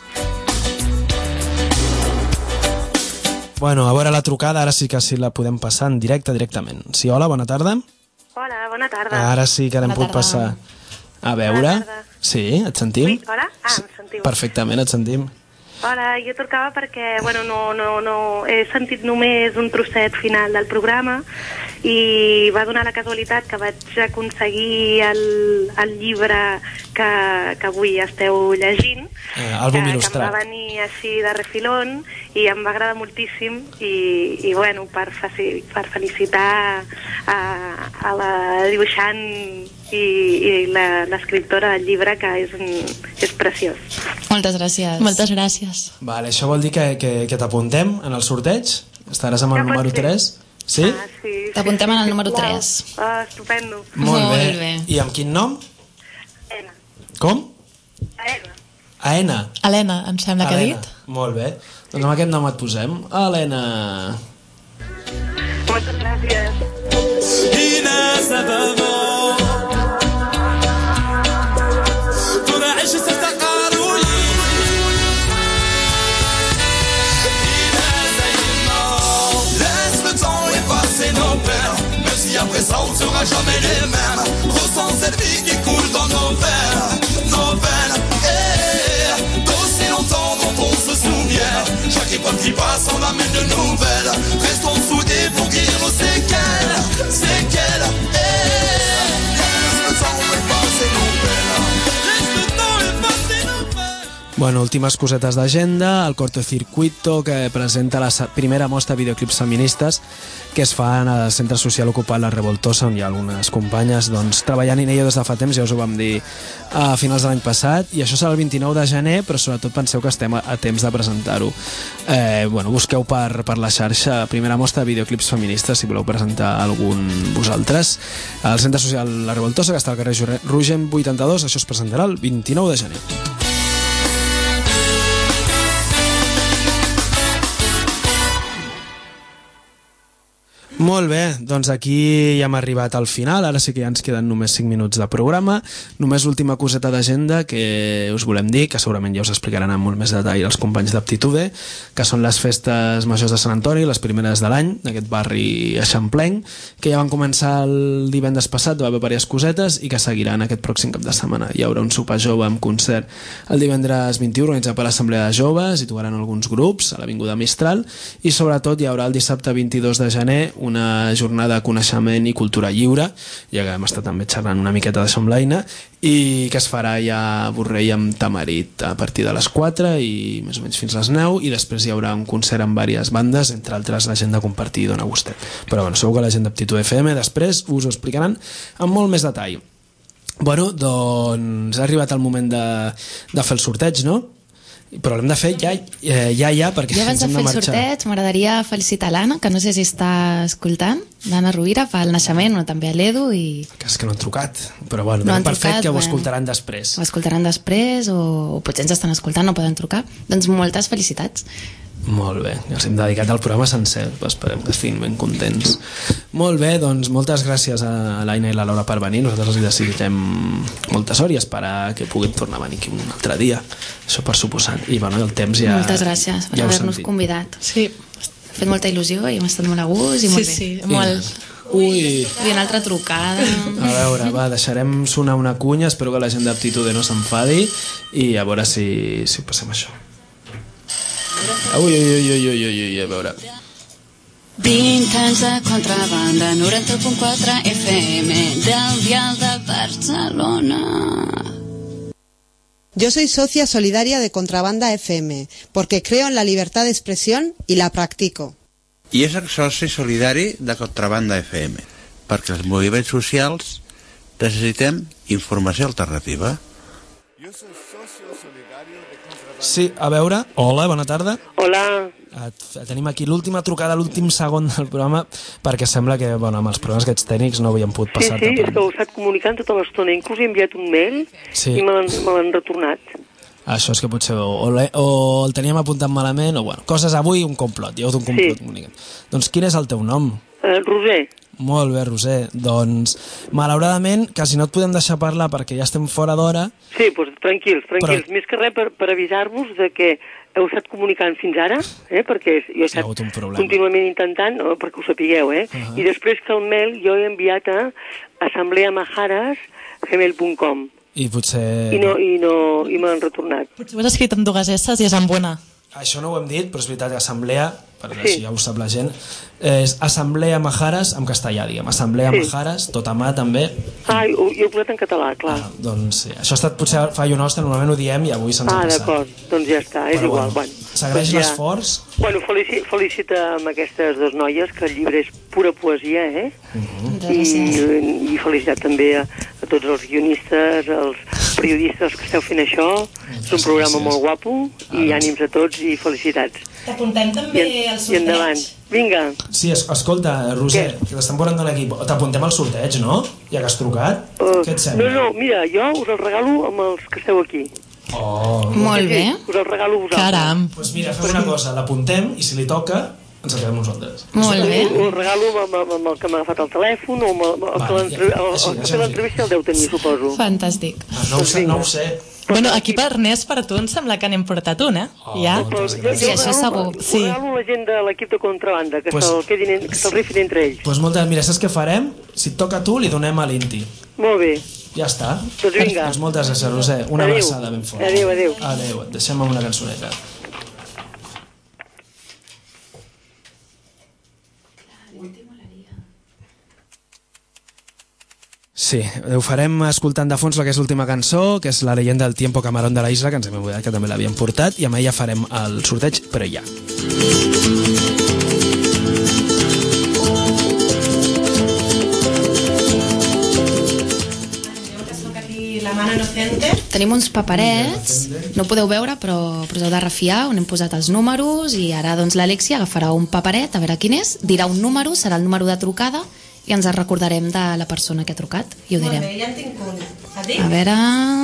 Bueno, a veure la trucada, ara sí que sí la podem passar en directe, directament. Sí, hola, bona tarda. Hola, bona tarda. Ara sí que l'hem pogut passar. A veure... Sí, et sentim? Sí, hola? Ah, em sentiu. Perfectament, et sentim. Hola, jo trucava perquè, bueno, no he sentit només un trosset final del programa i va donar la casualitat que vaig aconseguir el llibre que avui esteu llegint, àlbum il·lustrat. que em va venir així de refilón i em va agradar moltíssim i bueno, per felicitar a la dibuixant i l'escriptora del llibre, que és preciós. Moltes gràcies. Moltes gràcies. Vale, això vol dir que t'apuntem en el sorteig? Estaràs amb el número 3? Sí? Ah, sí. T'apuntem en el número 3. Ah, estupendo. Molt bé. I amb quin nom? Ena. Com? Aena. Helena, em sembla que ha dit. Molt bé. Doncs amb aquest nom et posem. Helena. Moltes gràcies. هنا سببا تنعش ستقاروا لي هنا زينا. Laisse le temps effacer nos peines, même si après ça on sera jamais les mêmes. Ressens cette vie qui coule dans nos veines, nos veines. D'aussi longtemps dont on se souvient, chaque époque qui passe on amène de nouvelles. Restons soudés pour guérir nos séquelles, séquelles. Laisse le temps effacer nos peines. Laisse le temps effacer nos peines. Bueno, últimes cosetes d'agenda, el cortocircuito que presenta la primera mostra de videoclips feministes que es fan al Centre Social Ocupat La Revoltosa, on hi ha algunes companyes doncs, treballant en ella des de fa temps, ja us ho vam dir a finals de l'any passat, i això serà el 29 de gener, però sobretot penseu que estem a temps de presentar-ho. Bueno, busqueu per la xarxa primera mostra de videoclips feministes si voleu presentar algun vosaltres. Al Centre Social La Revoltosa, que està al carrer Rugem 82, això es presentarà el 29 de gener. Molt bé, doncs aquí ja hem arribat al final, ara sí que ja ens queden només 5 minuts de programa, només l'última coseta d'agenda que us volem dir, que segurament ja us explicaran amb molt més detall els companys d'Aptitude, que són les festes majors de Sant Antoni, les primeres de l'any, d'aquest barri eixamplenc, que ja van començar el divendres passat, va haver diverses cosetes, i que seguiran aquest pròxim cap de setmana. Hi haurà un sopar jove amb concert el divendres 21, organitzat per l'Assemblea de Joves, hi tocaran alguns grups a l'Avinguda Mistral, i sobretot hi haurà el dissabte 22 de gener una jornada de coneixement i cultura lliure, ja que hem estat també xerrant una miqueta d'això amb l'Aina, i que es farà ja a Borrell amb Tamarit a partir de les 4 i més o menys fins les 9, i després hi haurà un concert amb diverses bandes, entre altres la gent de Compartir i Dona Gustet. Però bueno, segur que la gent d'Aptitude FM després us ho explicaran amb molt més detall. Bueno, doncs ha arribat el moment de fer el sorteig, no? Però l'hem de fer ja perquè ja abans de fer el sorteig m'agradaria felicitar l'Anna, que no sé si està escoltant, l'Anna Rovira, pel naixement, o també a l'Edu, i... Que és que no han trucat, però bueno, no per fet que ho escoltaran després. Ho escoltaran després, o potser ens estan escoltant, no poden trucar. Doncs moltes felicitats. Molt bé, els hem dedicat al programa sencer, esperem que estiguin ben contents. Molt bé, doncs moltes gràcies a l'Aina i la Laura per venir, nosaltres els desitgem molta sort i esperar que puguin tornar a venir aquí un altre dia, això per suposat. I bueno, el temps ja... Moltes gràcies per haver-nos convidat. Sí. Ha fet molta il·lusió i hem estat molt a gust i molt bé. Sí, molt... Ui. I una altra trucada. A veure, va, deixarem sonar una cunya, espero que la gent d'Aptitude no s'enfadi i a veure si passem això. Ui, a veure. 20 anys de contrabanda, 90.4 FM, del dial de Barcelona. Yo soy socia solidaria de Contrabanda FM, porque creo en la libertad de expresión y la practico. I és soci solidari de Contrabanda FM, perquè els moviments socials necessitem informació alternativa. Sí, a veure, hola, bona tarda. Hola. Tenim aquí l'última trucada, l'últim segon del programa, perquè sembla que amb els problemes aquests tècnics no havíem pogut passar. Sí, és que ho he estat comunicant tota l'estona, inclús he enviat un mail i me l'han retornat. Això és que potser o el teníem apuntat malament, o bueno, coses avui, un complot, hi ha hagut un complot comunicat. Doncs quin és el teu nom? Roser. Molt bé, Roser. Doncs, malauradament, quasi no et podem deixar parlar perquè ja estem fora d'hora. Sí, doncs tranquils. Però... Més que res per avisar-vos de que heu estat comunicant fins ara, perquè jo he estat contínuament intentant, perquè ho sapigueu, i després que el mail jo he enviat a assembleamajares@gmail.com. I potser... I me l'han retornat. Potser ho has escrit amb 2 S's i és amb una. Això no ho hem dit, però és veritat, assemblea, perquè si ja ho sap la gent, és Assemblea Majares en castellà, diguem, Assemblea Majares, tot a mà també. Jo he posat en català, clar. Doncs sí, això ha estat potser fallo nostre, normalment ho diem i avui se'ns ha passat. D'acord, doncs ja està, és igual. S'agraeix l'esforç. Bueno, felicita amb aquestes 2 noies, que el llibre és pura poesia, i felicitat també a tots els guionistes, els periodistes que esteu fent això. És un programa molt guapo i ànims a tots i felicitats. T'apuntem també al sorteig. I endavant. Vinga. Sí, escolta, Roser, que t'estan posant de l'equip. T'apuntem al sorteig, no? Ja que has trucat. Què et sembla? No, mira, jo us el regalo amb els que esteu aquí. Molt bé. Us el regalo a vosaltres. Caram. Doncs mira, fem una cosa, l'apuntem i si li toca ens el quedem nosaltres. Molt bé. Us regalo amb el que m'ha agafat el telèfon o amb el que l'entrevista el deu tenir, suposo. Fantàstic. No ho sé. Bueno, aquí per Ernest, per tu, em sembla que n'hem portat una. Ja? Sí, això segur. Sí. Regalo la gent de l'equip de contrabanda, que se'l rifin entre ells. Doncs mira, saps què farem? Si et toca a tu, li donem a l'Inti. Molt bé. Ja està. Doncs vinga. Doncs moltes gràcies, Roser. Una abraçada ben forta. Adéu, adéu. Adéu, et deixem amb una cançoneta. Sí, ho farem escoltant de fons el que és l'última cançó, que és La leyenda del tiempo Camarón de la Isla, que ens hem oblidat que també l'havíem portat, i amb ella farem el sorteig, però ja. Tenim uns paperets, no ho podeu veure, però us heu de refiar on hem posat els números, i ara doncs l'Alexia agafarà un paperet, a veure quin és, dirà un número, serà el número de trucada, i ens recordarem de la persona que ha trucat i ho direm. Molt bé, ja en tinc un. A veure...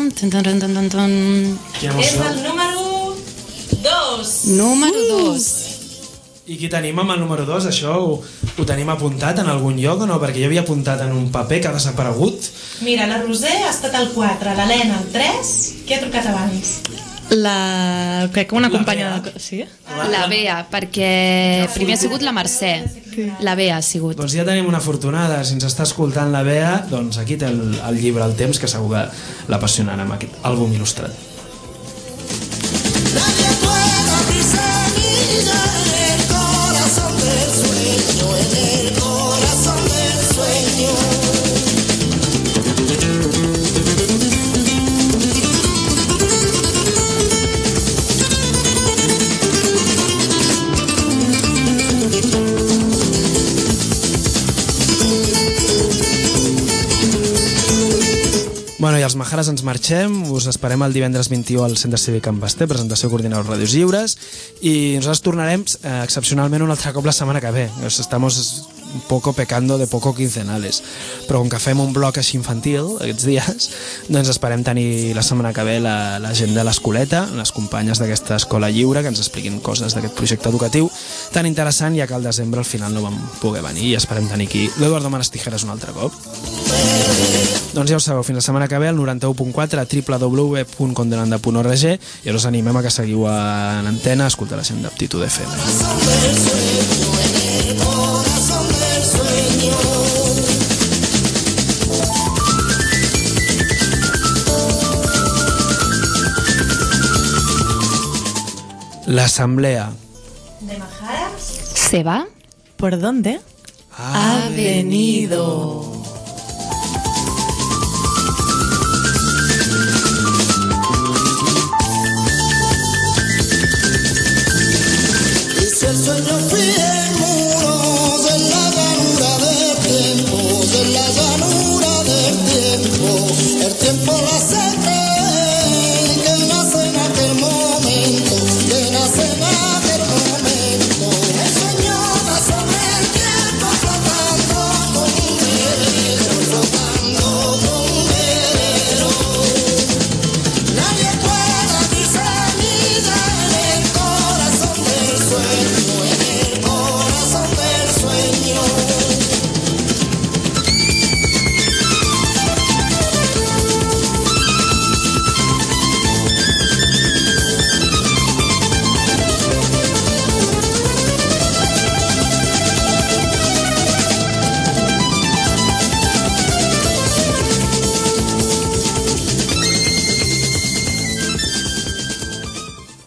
És el número 2. Número 2. I qui tenim amb el número 2? Això ho tenim apuntat en algun lloc o no? Perquè jo havia apuntat en un paper que ha desaparegut. Mira, la Roser ha estat el 4, l'Helena el 3. Qui ha trucat abans? Crec que una companya de... Sí? La Bea, perquè primer ha sigut la Mercè. La Bea ha sigut. Doncs ja tenim una afortunada. Si ens està escoltant la Bea, doncs aquí té el llibre El temps, que segur que l'apassionarà amb aquest àlbum il·lustrat. Bueno, i els Majares ens marxem, us esperem el divendres 21 al Centre Cívic Can Basté, presentació coordinador Ràdios Lliures, i nosaltres tornarem excepcionalment un altre cop la setmana que ve. Estamos un poco pecando de poco quincenales, però com que fem un bloc així infantil aquests dies, doncs esperem tenir la setmana que ve la gent de l'Escoleta, les companyes d'aquesta escola lliure, que ens expliquin coses d'aquest projecte educatiu tan interessant, ja que al desembre al final no vam poder venir, i esperem tenir aquí l'Eduardo Manes Tijeras un altre cop. Doncs ja ho sabeu, fins la setmana que ve al 91.4 a www.condenanda.org, i us animem a que seguiu en antena a escoltar la gent d'Aptitud FM. La asamblea de Majaras se va. ¿Por dónde? Ha venido. Y si el sueño fue el muro de la llanura del tiempo, de la llanura del tiempo, el tiempo